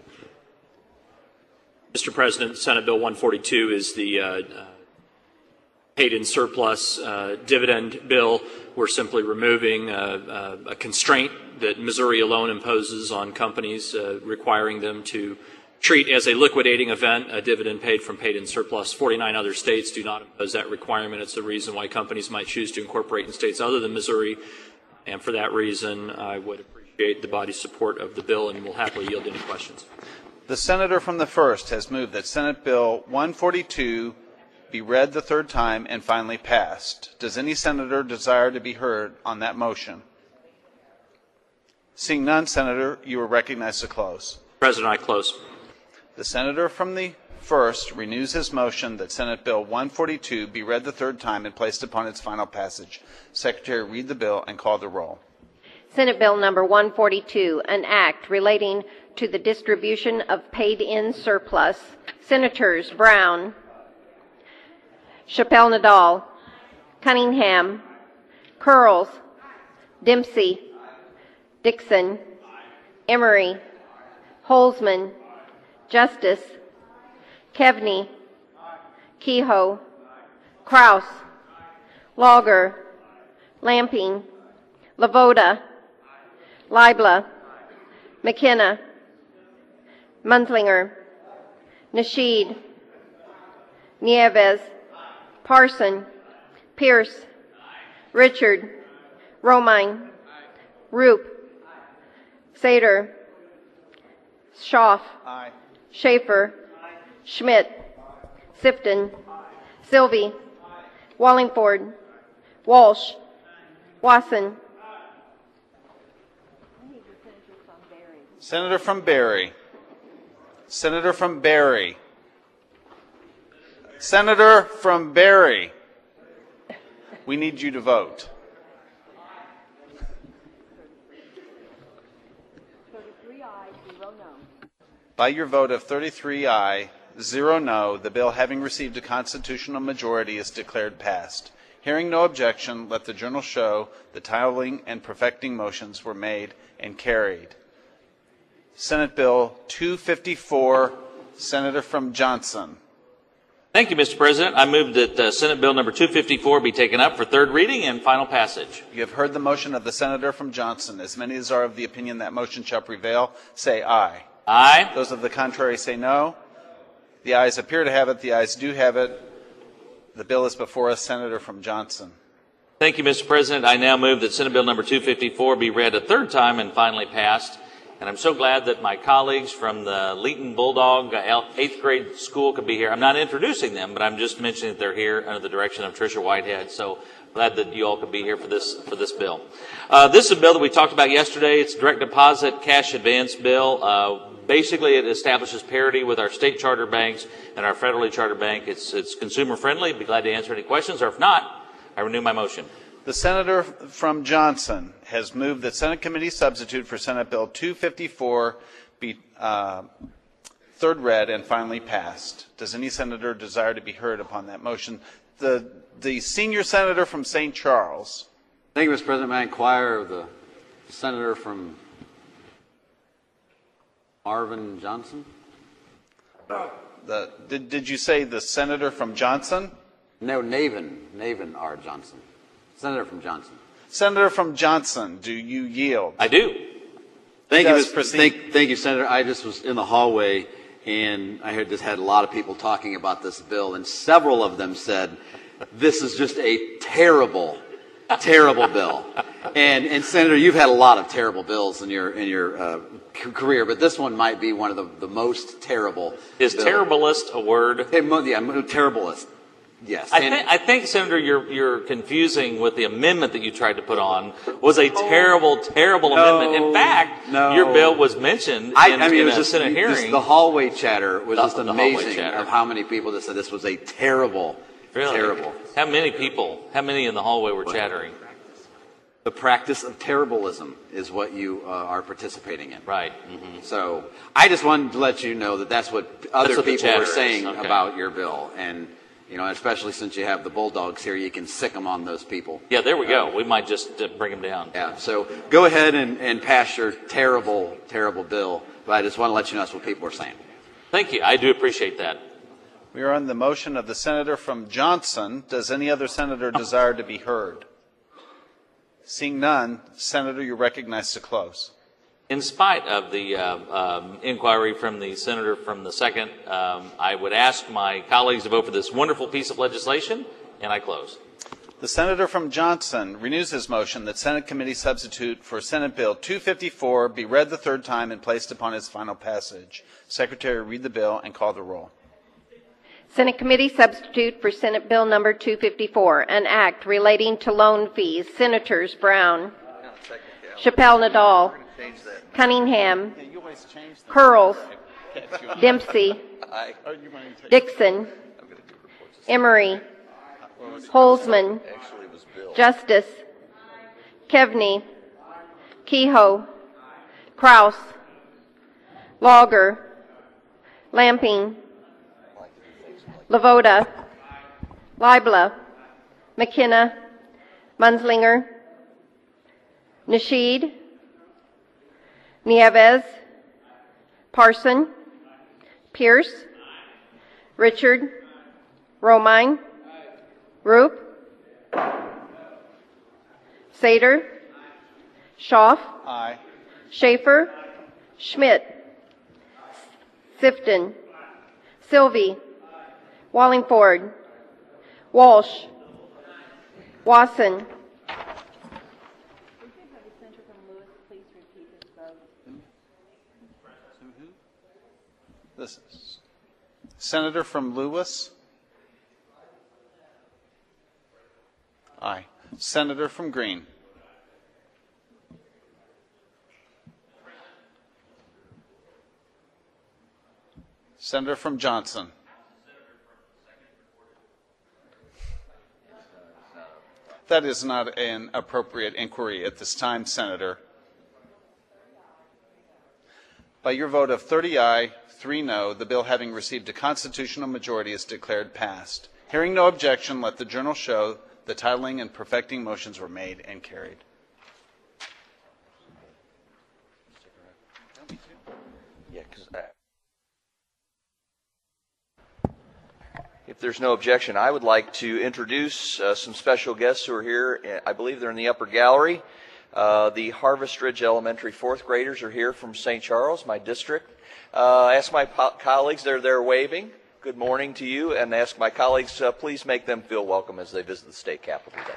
Q: Mr. President, Senate Bill 142 is the paid-in surplus dividend bill. We're simply removing a constraint that Missouri alone imposes on companies, requiring them to treat as a liquidating event a dividend paid from paid-in surplus. 49 other states do not impose that requirement. It's the reason why companies might choose to incorporate in states other than Missouri, and for that reason, I would appreciate appreciate the body's support of the bill and will happily yield any questions.
K: The senator from the 1st has moved that Senate Bill 142 be read the third time and finally passed. Does any senator desire to be heard on that motion? Seeing none, Senator, you are recognized to close.
Q: President, I close.
K: The senator from the 1st renews his motion that Senate Bill 142 be read the third time and placed upon its final passage. Secretary, read the bill and call the roll.
C: Senate Bill number 142, an act relating to the distribution of paid-in surplus. Senators Brown, Chappelle Nadal, Cunningham, Curls, Dempsey, Dixon, Emery, Holzman, Justice, Kevney, Kehoe, Kraus, Lauger, Lamping, Lavoda, Leibla, McKenna, Munslinger, Nasheed, Nieves, Parson, Pierce, Richard, Romine, Roop, Sater, Schaaf, Schaefer, Schmidt, Sifton, Sylvie, Wallingford, Walsh, Wasson.
K: Senator from Barry. Senator from Barry. Senator from Barry. We need you to vote. By your vote of 33 aye, 0 no, the bill having received a constitutional majority is declared passed. Hearing no objection, let the journal show the titling and perfecting motions were made and carried. Senate Bill 254, Senator from Johnson.
E: Thank you, Mr. President. I move that Senate Bill number 254 be taken up for third reading and final passage.
K: You have heard the motion of the Senator from Johnson. As many as are of the opinion that motion shall prevail, say aye.
E: Aye.
K: Those of the contrary say no. The ayes appear to have it. The ayes do have it. The bill is before us. Senator from Johnson.
E: Thank you, Mr. President. I now move that Senate Bill number 254 be read a third time and finally passed. And I'm so glad that my colleagues from the Leeton Bulldog 8th grade school could be here. I'm not introducing them, but I'm just mentioning that they're here under the direction of Tricia Whitehead. So glad that you all could be here for this bill. This is a bill that we talked about yesterday. It's a direct deposit cash advance bill. Basically, it establishes parity with our state charter banks and our federally chartered bank. It's consumer friendly. I'd be glad to answer any questions, or if not, I renew my motion.
K: The Senator from Johnson has moved that Senate Committee Substitute for Senate Bill 254 be third read and finally passed. Does any senator desire to be heard upon that motion? The senior senator from St. Charles.
O: Thank you, Mr. President. May I inquire of the senator from Marvin Johnson?
K: Did you say the senator from Johnson?
O: No, Navin R. Johnson. Senator from Johnson.
K: Senator from Johnson, do you yield?
E: I do.
O: Thank you, Senator. I just was in the hallway and I just had a lot of people talking about this bill, and several of them said, "This is just a terrible, terrible bill." And Senator, you've had a lot of terrible bills in your career, but this one might be one of the most terrible.
E: Is terriblest a word?
O: Yeah, terriblest. Yes.
E: I think, Senator, you're confusing with the amendment that you tried to put on was a terrible, terrible amendment. In fact, your bill was mentioned in a Senate hearing.
O: The hallway chatter was just amazing of how many people just said this was a terrible, terrible.
E: How many people, how many in the hallway were chattering?
O: The practice of terribleism is what you are participating in.
E: Right.
O: Mm-hmm. So I just wanted to let you know that that's what other people were saying about your bill. And especially since you have the Bulldogs here, you can sick them on those people.
E: Yeah, there we go. We might just bring them down.
O: Yeah, so go ahead and pass your terrible, terrible bill. But I just want to let you know that's what people are saying.
E: Thank you. I do appreciate that.
K: We are on the motion of the senator from Johnson. Does any other senator desire to be heard? Seeing none, Senator, you're recognized to close.
E: In spite of the inquiry from the senator from the 2nd, I would ask my colleagues to vote for this wonderful piece of legislation, and I close.
K: The senator from Johnson renews his motion that Senate Committee Substitute for Senate Bill 254 be read the third time and placed upon its final passage. Secretary, read the bill and call the roll.
C: Senate Committee Substitute for Senate Bill Number 254, an act relating to loan fees. Senators Brown, Chappelle Nadal, Cunningham, Curls, Dempsey, Dixon, Emery, Holzman, Justice, Kevney, Kehoe, Kraus, Logger, Lamping, Lavoda, Libla, McKenna, Munslinger, Nasheed, Nieves, Parson, Pierce, Richard, Romine, Roop, Sater, Schaaf,
K: Aye.
C: Schaefer, Schmidt, Sifton, Sylvie, Wallingford, Walsh, Wasson,
K: This is Senator from Lewis. Aye. Senator from Green. Senator from Johnson. That is not an appropriate inquiry at this time, Senator. By your vote of 30 aye, 3 no, the bill having received a constitutional majority is declared passed. Hearing no objection, let the journal show the titling and perfecting motions were made and carried.
F: If there's no objection, I would like to introduce some special guests who are here. I believe they're in the upper gallery. The Harvest Ridge Elementary fourth graders are here from St. Charles, my district. Ask my colleagues, they're there waving. Good morning to you, and ask my colleagues, please make them feel welcome as they visit the state capitol today.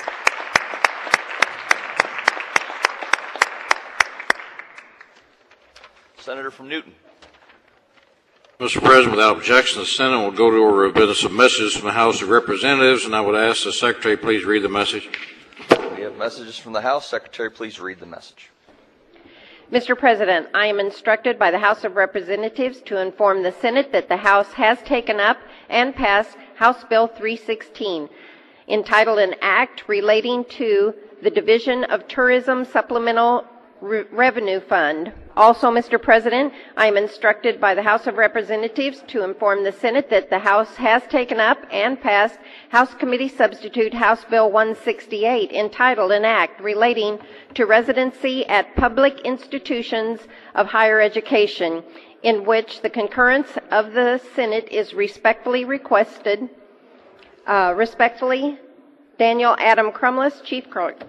F: Senator from Newton.
D: Mr. President, without objection, the Senate will go to order of business of messages from the House of Representatives, and I would ask the Secretary please read the message.
F: We have messages from the House. Secretary, please read the message.
C: Mr. President, I am instructed by the House of Representatives to inform the Senate that the House has taken up and passed House Bill 316, entitled An Act Relating to the Division of Tourism Supplemental Revenue Fund. Also, Mr. President, I am instructed by the House of Representatives to inform the Senate that the House has taken up and passed House Committee Substitute House Bill 168, entitled An Act Relating to Residency at Public Institutions of Higher Education, in which the concurrence of the Senate is respectfully requested. Respectfully, Daniel Adam Crumless, Chief Clerk.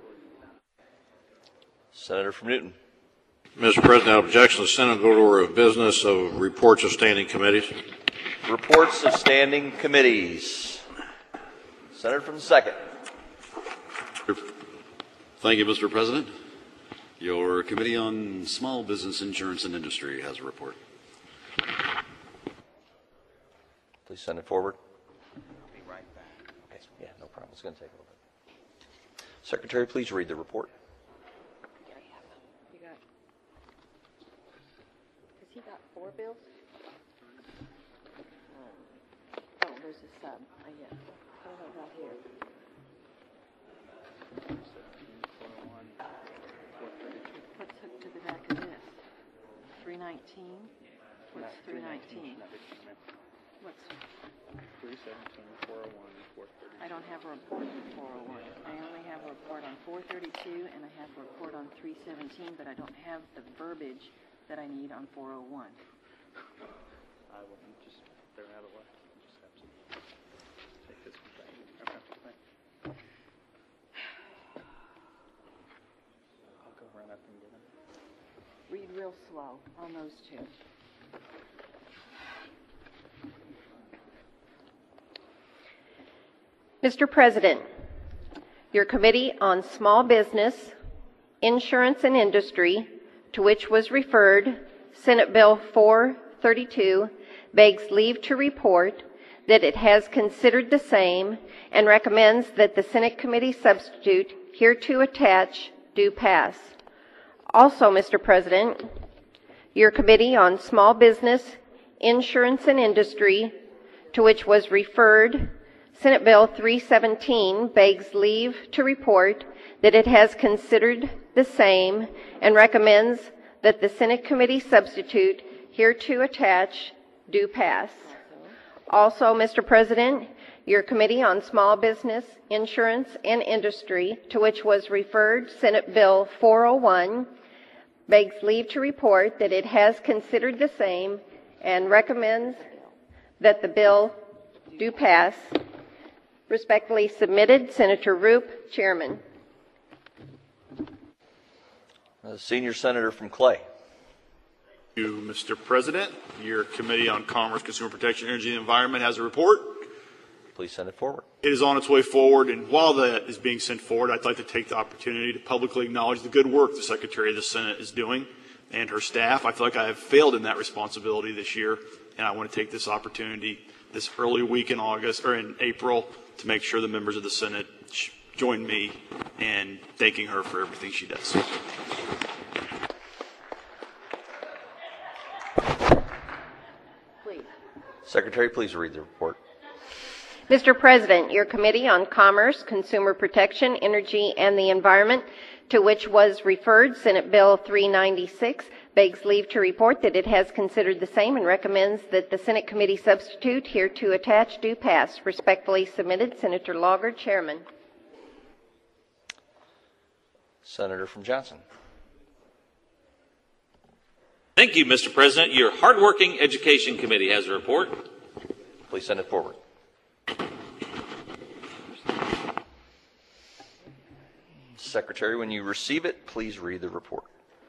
F: Senator from Newton.
D: Mr. President, without objection, the Senate will go to order of business of reports of standing committees.
F: Reports of standing committees. Senator from the second.
U: Thank you, Mr. President. Your Committee on Small Business Insurance and Industry has a report.
F: Please send it forward. I'll be right back. Okay. Yeah, no problem. It's going to take a little bit. Secretary, please read the report.
C: He got 4 bills? Oh, there's a sub. Yeah. What about here? What's hooked to the back of this? 319? What's 319? What's
B: 317, 401, 432.
C: I don't have a report on 401. I only have a report on 432 and I have a report on 317, but I don't have the verbiage that I need on 401.
B: I will just, they're out of luck. Just have to take this one back. Okay, thanks. I'll go run up and get them.
C: Read real slow on those two. Mr. President, Your Committee on Small Business, Insurance and Industry, to which was referred Senate Bill 432, begs leave to report that it has considered the same and recommends that the Senate Committee substitute hereto attached do pass. Also, Mr. President, your Committee on Small Business, Insurance and Industry, to which was referred Senate Bill 317, begs leave to report that it has considered the same and recommends that the Senate Committee substitute hereto attached do pass. Also, Mr. President, your Committee on Small Business, Insurance and Industry, to which was referred Senate Bill 401, begs leave to report that it has considered the same and recommends that the bill do pass. Respectfully submitted, Senator Roop, Chairman.
F: The senior senator from Clay.
H: Thank you, Mr. President. Your Committee on Commerce, Consumer Protection, Energy, and Environment has a report.
F: Please send it forward.
H: It is on its way forward, and while that is being sent forward, I'd like to take the opportunity to publicly acknowledge the good work the Secretary of the Senate is doing and her staff. I feel like I have failed in that responsibility this year, and I want to take this opportunity this early week in August or in April to make sure the members of the Senate join me in thanking her for everything she does.
F: Secretary, please read the report.
C: Mr. President, your Committee on Commerce, Consumer Protection, Energy, and the Environment, to which was referred Senate Bill 396, begs leave to report that it has considered the same and recommends that the Senate Committee substitute hereto attached do pass. Respectfully submitted, Senator Logger, Chairman.
F: Senator from Johnson.
E: Thank you, Mr. President. Your hardworking Education Committee has a report.
F: Please send it forward. Secretary, when you receive it, please read the report.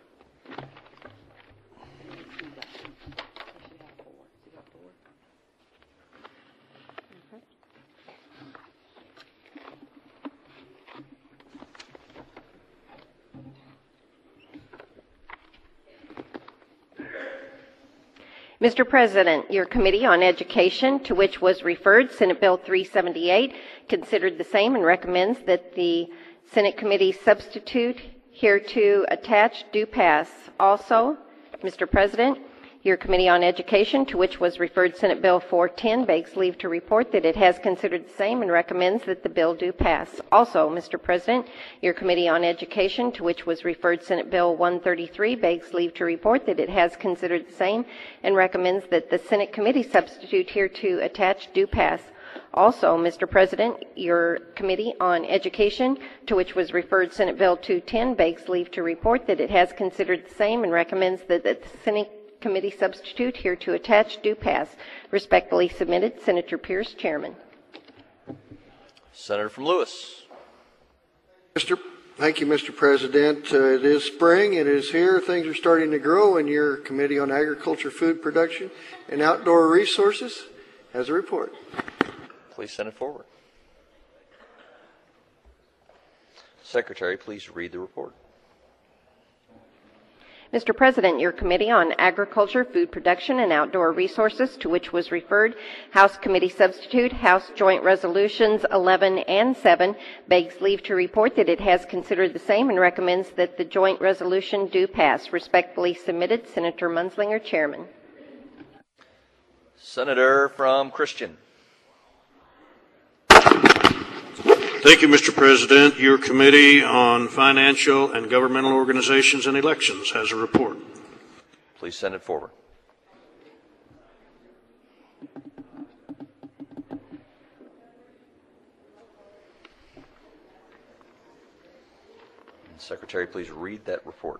C: Mr. President, your Committee on Education, to which was referred Senate Bill 378, considered the same and recommends that the Senate Committee substitute hereto attached do pass. Also, Mr. President, your Committee on Education, to which was referred Senate Bill 410, begs leave to report that it has considered the same and recommends that the bill do pass. Also, Mr. President, your Committee on Education, to which was referred Senate Bill 133, begs leave to report that it has considered the same and recommends that the Senate Committee substitute hereto attached do pass. Also, Mr. President, your Committee on Education, to which was referred Senate Bill 210, begs leave to report that it has considered the same and recommends that the Senate Committee substitute hereto attached do pass. Respectfully submitted, Senator Pierce, Chairman.
F: Senator from Lewis.
V: Thank you, Mr. President. It is spring. It is here. Things are starting to grow, and your Committee on Agriculture, Food Production, and Outdoor Resources has a report.
F: Please send it forward. Secretary, please read the report.
C: Mr. President, your Committee on Agriculture, Food Production, and Outdoor Resources, to which was referred House Committee Substitute, House Joint Resolutions 11 and 7, begs leave to report that it has considered the same and recommends that the joint resolution do pass. Respectfully submitted, Senator Munzlinger, Chairman.
F: Senator from Christian.
D: Thank you, Mr. President. Your Committee on Financial and Governmental Organizations and Elections has a report.
F: Please send it forward. Secretary, please read that report.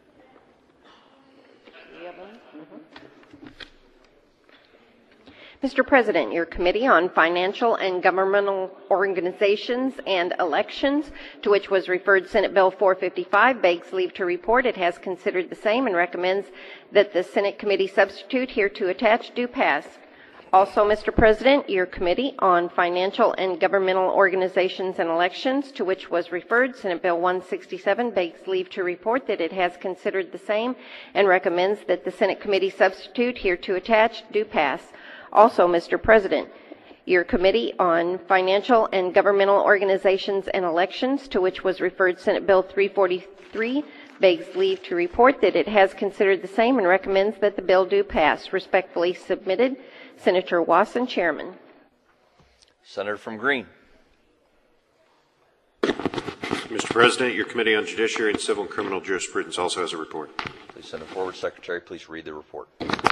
C: Mr. President, your Committee on Financial and Governmental Organizations and Elections, to which was referred Senate Bill 455, begs leave to report it has considered the same and recommends that the Senate Committee substitute hereto attached do pass. Also, Mr. President, your Committee on Financial and Governmental Organizations and Elections, to which was referred, Senate Bill 167, begs leave to report that it has considered the same and recommends that the Senate Committee substitute hereto attached do pass. Also, Mr. President, your Committee on Financial and Governmental Organizations and Elections, to which was referred Senate Bill 343, begs leave to report that it has considered the same and recommends that the bill do pass. Respectfully submitted, Senator Wasson, Chairman.
F: Senator from Green.
A: Mr. President, your Committee on Judiciary and Civil and Criminal Jurisprudence also has a report.
F: Please send it forward. Secretary, please read the report.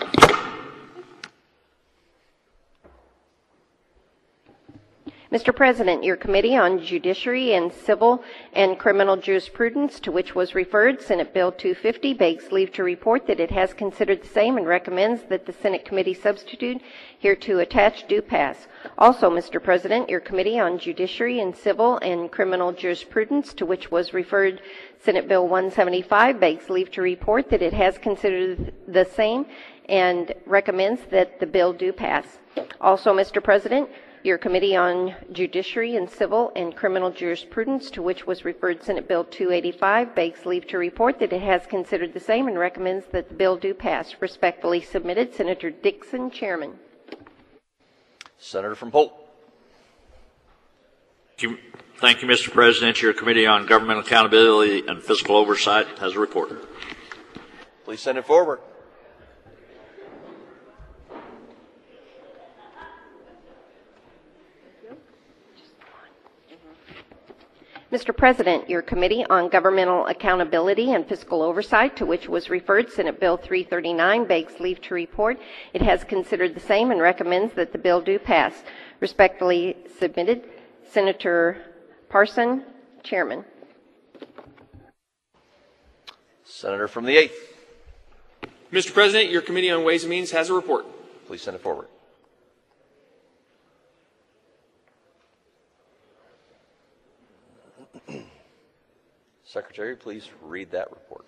C: Mr. President, your Committee on Judiciary and Civil and Criminal Jurisprudence, to which was referred Senate Bill 250, begs leave to report that it has considered the same and recommends that the Senate Committee substitute hereto attached do pass. Also, Mr. President, your Committee on Judiciary and Civil and Criminal Jurisprudence, to which was referred Senate Bill 175, begs leave to report that it has considered the same and recommends that the bill do pass. Also, Mr. President, your Committee on Judiciary and Civil and Criminal Jurisprudence, to which was referred Senate Bill 285, begs leave to report that it has considered the same and recommends that the bill do pass. Respectfully submitted, Senator Dixon, Chairman.
F: Senator from Polk.
G: Thank you, Mr. President. Your Committee on Governmental Accountability and Fiscal Oversight has a report.
F: Please send it forward.
C: Mr. President, your Committee on Governmental Accountability and Fiscal Oversight, to which was referred Senate Bill 339, begs leave to report it has considered the same and recommends that the bill do pass. Respectfully submitted, Senator Parson, Chairman.
F: Senator from the 8th.
J: Mr. President, your Committee on Ways and Means has a report.
F: Please send it forward. Secretary, please read that report.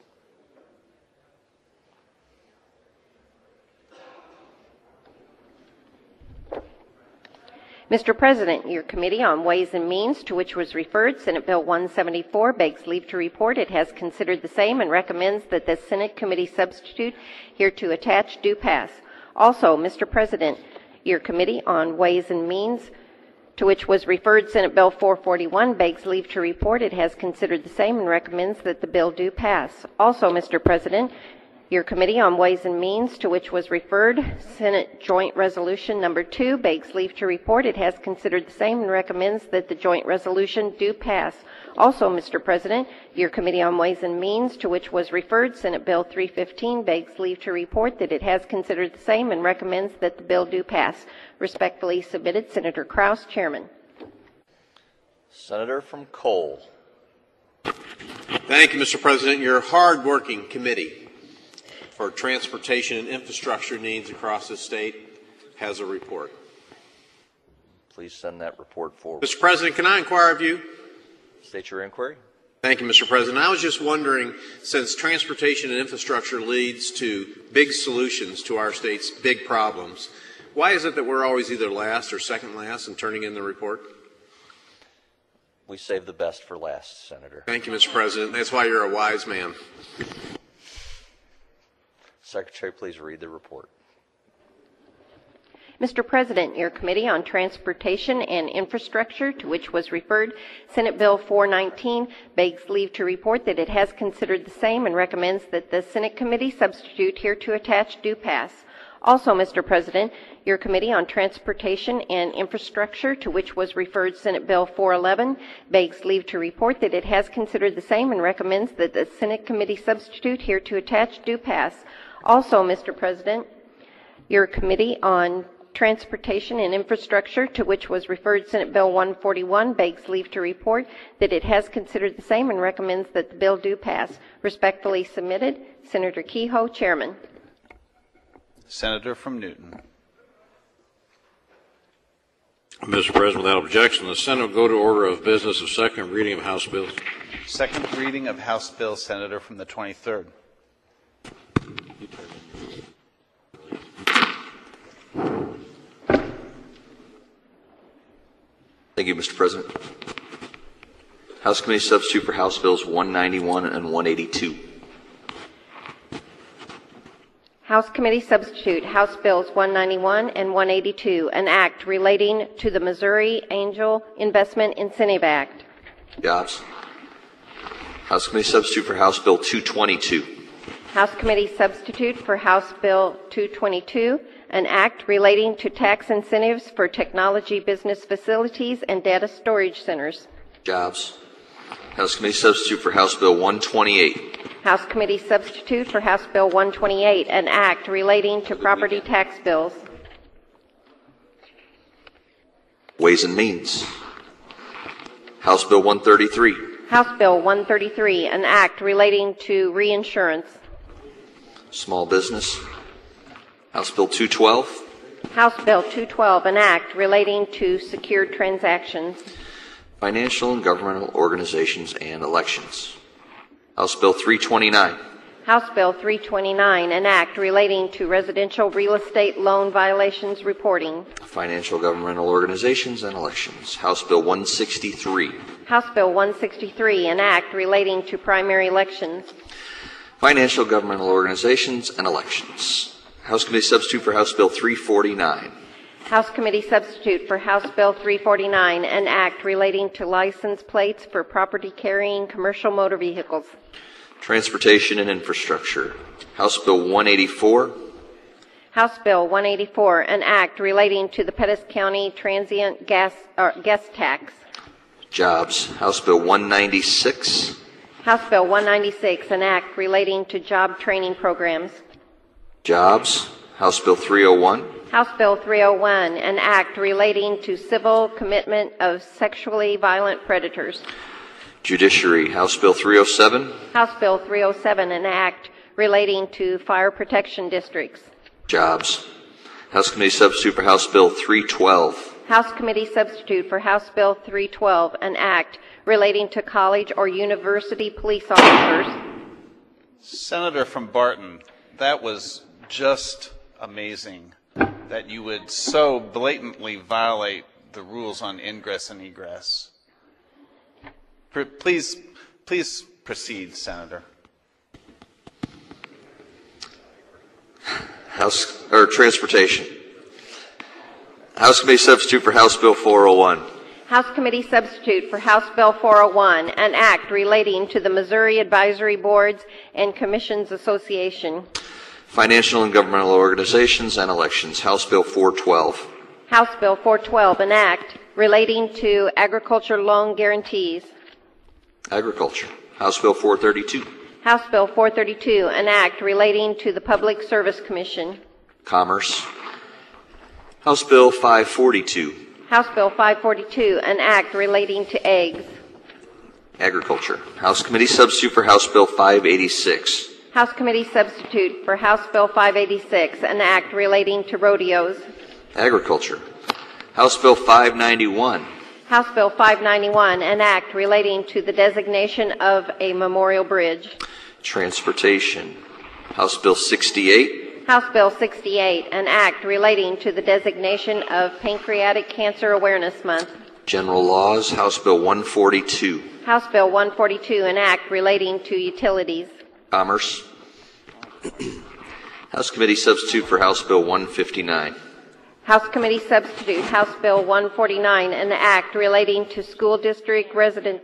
C: Mr. President, your Committee on Ways and Means, to which was referred Senate Bill 174, begs leave to report it has considered the same and recommends that the Senate Committee substitute hereto attached do pass. Also, Mr. President, your Committee on Ways and Means, to which was referred Senate Bill 441, begs leave to report it has considered the same and recommends that the bill do pass. Also, Mr. President, your Committee on Ways and Means, to which was referred Senate Joint Resolution Number 2, begs leave to report it has considered the same and recommends that the joint resolution do pass. Also, Mr. President, your Committee on Ways and Means, to which was referred Senate Bill 315, begs leave to report that it has considered the same and recommends that the bill do pass. Respectfully submitted, Senator Kraus, Chairman.
F: Senator from Cole.
L: Thank you, Mr. President. Your hard-working committee for transportation and infrastructure needs across the state has a report.
F: Please send that report forward.
L: Mr. President, can I inquire of you?
F: State your inquiry.
L: Thank you, Mr. President. I was just wondering, since transportation and infrastructure leads to big solutions to our state's big problems, why is it that we're always either last or second last in turning in the report?
F: We save the best for last, Senator.
L: Thank you, Mr. President. That's why you're a wise man.
F: Secretary, please read the report.
C: Mr. President, your Committee on Transportation and Infrastructure, to which was referred Senate Bill 419, begs leave to report that it has considered the same and recommends that the Senate Committee substitute hereto attached do pass. Also, Mr. President, your Committee on Transportation and Infrastructure, to which was referred Senate Bill 411, begs leave to report that it has considered the same and recommends that the Senate Committee substitute hereto attached do pass. Also, Mr. President, your Committee on Transportation and Infrastructure, to which was referred Senate Bill 141, begs leave to report that it has considered the same and recommends that the bill do pass. Respectfully submitted, Senator Kehoe, Chairman.
K: Senator from Newton.
D: Mr. President, without objection, the Senate will go to order of business of second reading of House bills.
K: Second reading of House Bill, Senator from the 23rd.
F: Thank you, Mr. President. House Committee Substitute for House Bills 191 and 182.
C: House Committee Substitute, House Bills 191 and 182, an act relating to the Missouri Angel Investment Incentive Act.
F: Jobs. House Committee Substitute for House Bill 222.
C: House Committee Substitute for House Bill 222, an act relating to tax incentives for technology business facilities and data storage centers.
F: Jobs. House Committee Substitute for House Bill 128.
C: House Committee Substitute for House Bill 128, an act relating to property tax bills.
F: Ways and Means. House Bill 133.
C: House Bill 133, an act relating to reinsurance.
F: Small Business. House Bill 212.
C: House Bill 212, an act relating to secured transactions.
F: Financial and Governmental Organizations and Elections. House Bill 329.
C: House Bill 329, an act relating to residential real estate loan violations reporting.
F: Financial Governmental Organizations and Elections. House Bill 163.
C: House Bill 163, an act relating to primary elections.
F: Financial Governmental Organizations and Elections. House Committee Substitute for House Bill 349.
C: House Committee Substitute for House Bill 349, an act relating to license plates for property carrying commercial motor vehicles.
F: Transportation and Infrastructure. House Bill 184.
C: House Bill 184, an act relating to the Pettis County transient guest tax.
F: Jobs. House Bill 196.
C: House Bill 196, an act relating to job training programs.
F: Jobs. House Bill 301.
C: House Bill 301, an act relating to civil commitment of sexually violent predators.
F: Judiciary. House Bill 307.
C: House Bill 307, an act relating to fire protection districts.
F: Jobs. House Committee Substitute for House Bill 312.
C: House Committee Substitute for House Bill 312, an act relating to college or university police officers.
K: Senator from Barton, that was just amazing that you would so blatantly violate the rules on ingress and egress. Please proceed, Senator.
F: Transportation. House Committee Substitute for House Bill 401.
C: House Committee Substitute for House Bill 401, an act relating to the Missouri Advisory Boards and Commissions Association.
F: Financial and Governmental Organizations and Elections. House Bill 412.
C: House Bill 412, an act relating to agriculture loan guarantees.
F: Agriculture. House Bill 432.
C: House Bill 432, an act relating to the Public Service Commission.
F: Commerce. House Bill 542.
C: House Bill 542, an act relating to eggs.
F: Agriculture. House Committee Substitute for House Bill 586.
C: House Committee Substitute for House Bill 586, an act relating to rodeos.
F: Agriculture. House Bill 591.
C: House Bill 591, an act relating to the designation of a memorial bridge.
F: Transportation. House Bill 68.
C: House Bill 68, an act relating to the designation of Pancreatic Cancer Awareness Month.
F: General Laws. House Bill 142.
C: House Bill 142, an act relating to utilities.
F: Commerce. House Committee Substitute for House Bill 159.
C: House Committee Substitute, House Bill 149, an act relating to school district resident.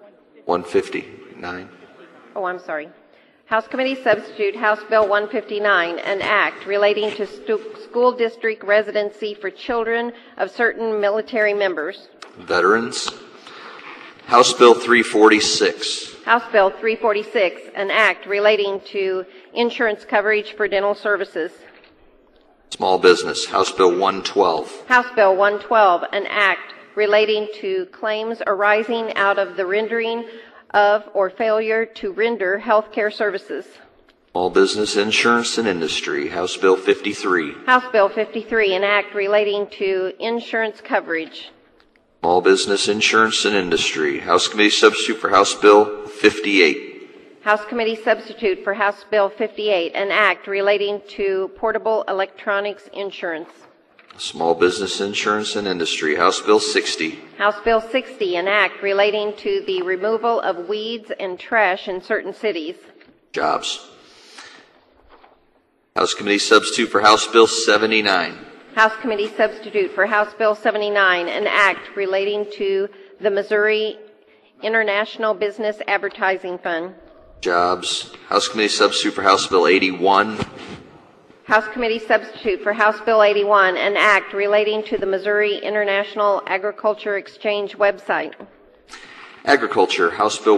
F: 159.
C: Oh, I'm sorry. House Committee Substitute, House Bill 159, an act relating to school district residency for children of certain military members.
F: Veterans. House Bill 346.
C: House Bill 346, an act relating to insurance coverage for dental services.
F: Small Business. House Bill 112.
C: House Bill 112, an act relating to claims arising out of the rendering of or failure to render health care services.
F: Small Business, Insurance and Industry. House Bill 53.
C: House Bill 53, an act relating to insurance coverage.
F: Small Business, Insurance and Industry. House Committee Substitute for House Bill 58.
C: House Committee Substitute for House Bill 58, an act relating to portable electronics insurance.
F: Small Business Insurance and Industry, House Bill 60.
C: House Bill 60, an act relating to the removal of weeds and trash in certain cities.
F: Jobs. House Committee Substitute for House Bill 79.
C: House Committee Substitute for House Bill 79, an act relating to the Missouri International Business Advertising Fund.
F: Jobs. House Committee Substitute for House Bill 81.
C: House Committee Substitute for House Bill 81, an act relating to the Missouri International Agriculture Exchange website.
F: Agriculture, House Bill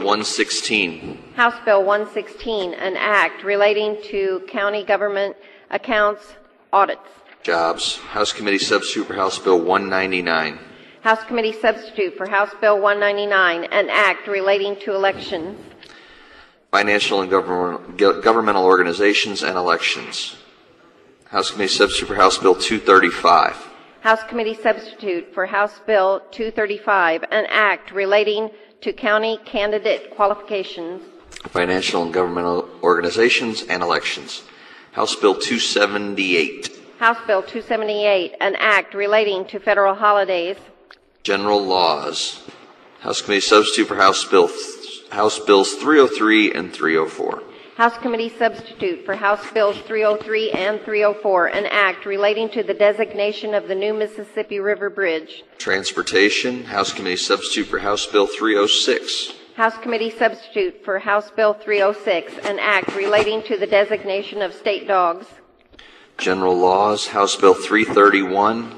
F: 116.
C: House Bill 116, an act relating to county government accounts audits.
F: Jobs. House Committee Substitute for House Bill 199.
C: House Committee Substitute for House Bill 199, an act relating to elections.
F: Financial and governmental organizations and elections. House Committee Substitute for House Bill 235.
C: House Committee Substitute for House Bill 235, an act relating to county candidate qualifications.
F: Financial and governmental organizations and elections. House Bill 278.
C: House Bill 278, an act relating to federal holidays.
F: General laws. House Committee Substitute for House Bills 303 and 304.
C: House Committee Substitute for House Bills 303 and 304, an act relating to the designation of the new Mississippi River Bridge.
F: Transportation. House Committee Substitute for House Bill 306.
C: House Committee Substitute for House Bill 306, an act relating to the designation of state dogs.
F: General laws. House Bill 331.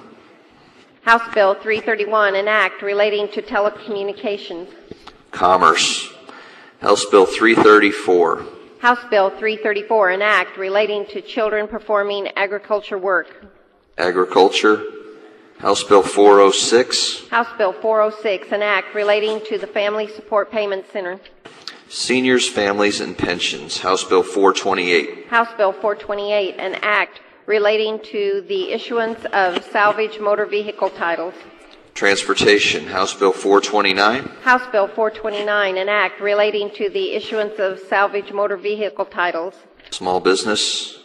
C: House Bill 331, an act relating to telecommunications.
F: Commerce. House Bill 334.
C: House Bill 334, an act relating to children performing agriculture work.
F: Agriculture. House Bill 406.
C: House Bill 406, an act relating to the Family Support Payment Center.
F: Seniors, Families, and Pensions. House Bill 428.
C: House Bill 428, an act relating to the issuance of salvage motor vehicle titles.
F: Transportation. House Bill 429.
C: House Bill 429, an act relating to the issuance of salvage motor vehicle titles.
F: Small Business.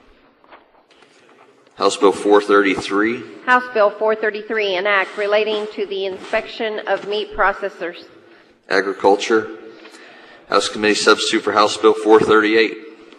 F: House Bill 433.
C: House Bill 433, an act relating to the inspection of meat processors.
F: Agriculture. House Committee Substitute for House Bill 438.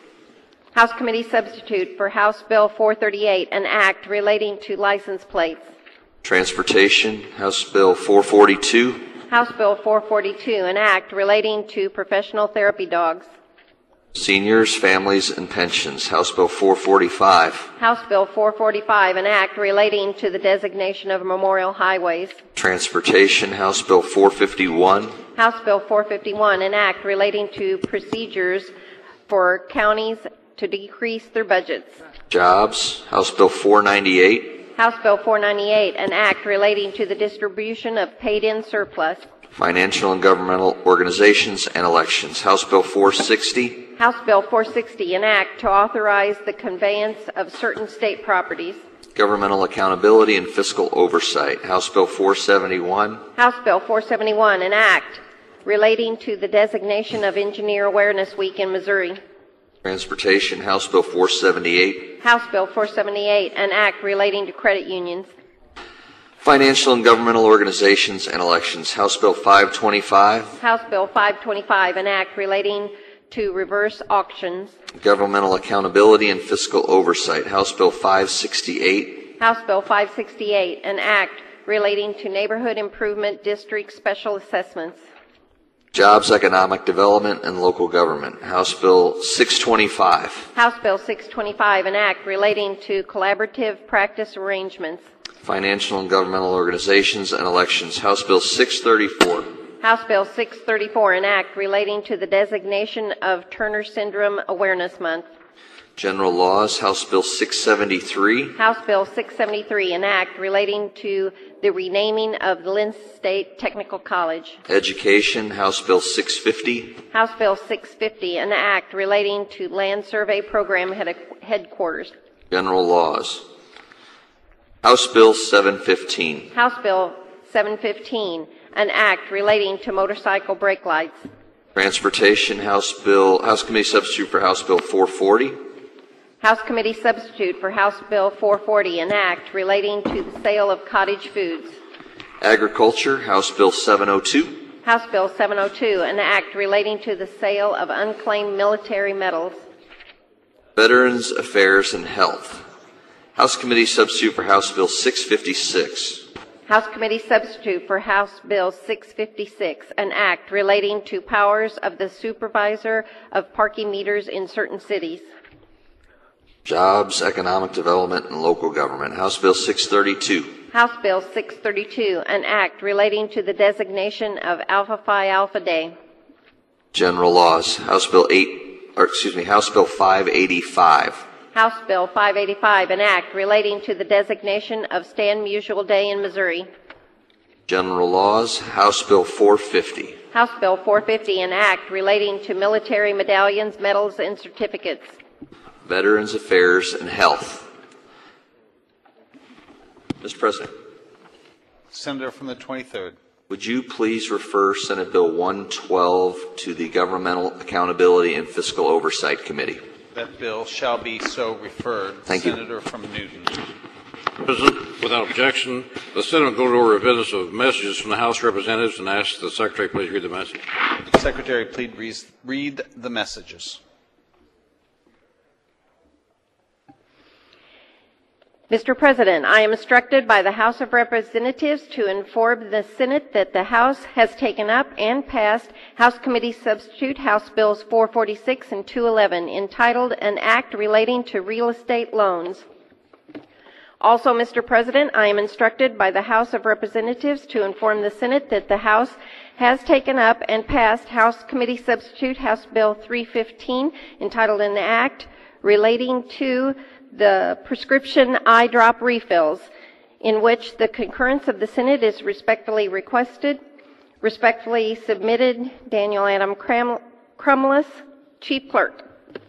C: House Committee Substitute for House Bill 438, an act relating to license plates.
F: Transportation. House Bill 442.
C: House Bill 442, an act relating to professional therapy dogs.
F: Seniors, Families, and Pensions. House Bill 445.
C: House Bill 445, an act relating to the designation of memorial highways.
F: Transportation. House Bill 451.
C: House Bill 451, an act relating to procedures for counties to decrease their budgets.
F: Jobs. House Bill 498.
C: House Bill 498, an act relating to the distribution of paid-in surplus.
F: Financial and governmental organizations and elections. House Bill 460.
C: House Bill 460, an act to authorize the conveyance of certain state properties.
F: Governmental accountability and fiscal oversight. House Bill 471.
C: House Bill 471, an act relating to the designation of Engineer Awareness Week in Missouri.
F: Transportation. House Bill 478.
C: House Bill 478, an act relating to credit unions.
F: Financial and governmental organizations and elections. House Bill 525.
C: House Bill 525, an act relating to reverse auctions.
F: Governmental accountability and fiscal oversight. House Bill 568.
C: House Bill 568, an act relating to neighborhood improvement district special assessments.
F: Jobs, economic development, and local government. House Bill 625.
C: House Bill 625, an act relating to collaborative practice arrangements.
F: Financial and governmental organizations and elections. House Bill 634.
C: House Bill 634, an act relating to the designation of Turner Syndrome Awareness Month.
F: General laws. House Bill 673.
C: House Bill 673, an act relating to the renaming of the Lynn State Technical College.
F: Education. House Bill 650.
C: House Bill 650, an act relating to Land Survey Program headquarters.
F: General laws. House Bill 715.
C: House Bill 715, an act relating to motorcycle brake lights.
F: Transportation. House Committee Substitute for House Bill 440.
C: House Committee Substitute for House Bill 440, an act relating to the sale of cottage foods.
F: Agriculture, House Bill 702.
C: House Bill 702, an act relating to the sale of unclaimed military medals.
F: Veterans Affairs and Health. House Committee Substitute for House Bill 656.
C: House Committee Substitute for House Bill 656, an act relating to powers of the supervisor of parking meters in certain cities.
F: Jobs, Economic Development, and Local Government. House Bill 632.
C: House Bill 632, an act relating to the designation of Alpha Phi Alpha Day.
F: General Laws. House Bill 585.
C: House Bill 585, an act relating to the designation of Stan Musial Day in Missouri.
F: General Laws. House Bill 450.
C: House Bill 450, an act relating to military medallions, medals, and certificates.
F: Veterans Affairs and Health. Mr. President.
K: Senator from the 23rd.
F: Would you please refer Senate Bill 112 to the Governmental Accountability and Fiscal Oversight Committee?
K: That bill shall be so referred.
F: Thank you.
K: Senator from Newton.
D: President, without objection, the Senate will go to order of business of messages from the House of Representatives and ask the Secretary please read the message.
K: Secretary, please read the messages.
C: Mr. President, I am instructed by the House of Representatives to inform the Senate that the House has taken up and passed House Committee Substitute House Bills 446 and 211, entitled An Act Relating to Real Estate Loans. Also, Mr. President, I am instructed by the House of Representatives to inform the Senate that the House has taken up and passed House Committee Substitute House Bill 315, entitled An Act Relating to the prescription eye drop refills, in which the concurrence of the Senate is respectfully requested. Respectfully submitted, Daniel Adam Crumless, Chief Clerk.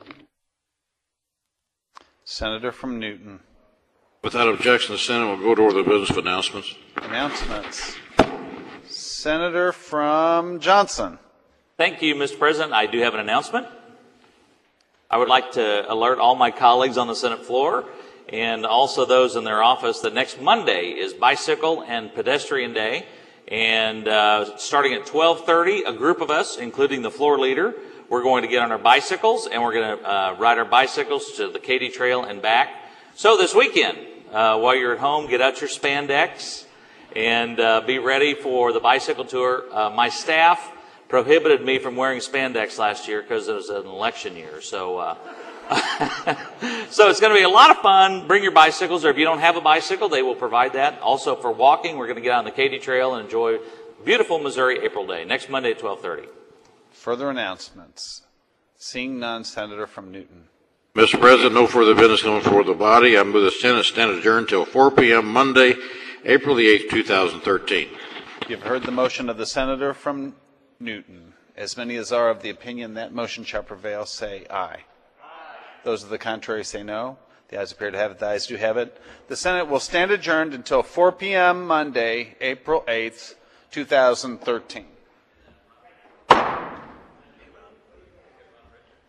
K: Senator from Newton.
D: Without objection, the Senate will go to order the business of announcements.
K: Announcements. Senator from Johnson.
E: Thank you, Mr. President. I do have an announcement. I would like to alert all my colleagues on the Senate floor and also those in their office that next Monday is Bicycle and Pedestrian Day. And starting at 12:30, a group of us, including the floor leader, we're going to get on our bicycles and we're going to ride our bicycles to the Katy Trail and back. So this weekend, while you're at home, get out your spandex and be ready for the bicycle tour. My staff prohibited me from wearing spandex last year because it was an election year. So so it's going to be a lot of fun. Bring your bicycles, or if you don't have a bicycle, they will provide that. Also for walking, we're going to get on the Katy Trail and enjoy beautiful Missouri April Day, next Monday at 12:30.
K: Further announcements. Seeing none, Senator from Newton.
D: Mr. President, no further business coming before the body. I move the Senate stand adjourned until 4 p.m. Monday, April the 8th, 2013.
K: You've heard the motion of the Senator from Newton. As many as are of the opinion that motion shall prevail, say aye. Those of the contrary say no. The ayes appear to have it. The ayes do have it. The Senate will stand adjourned until 4 p.m. Monday, April 8th, 2013.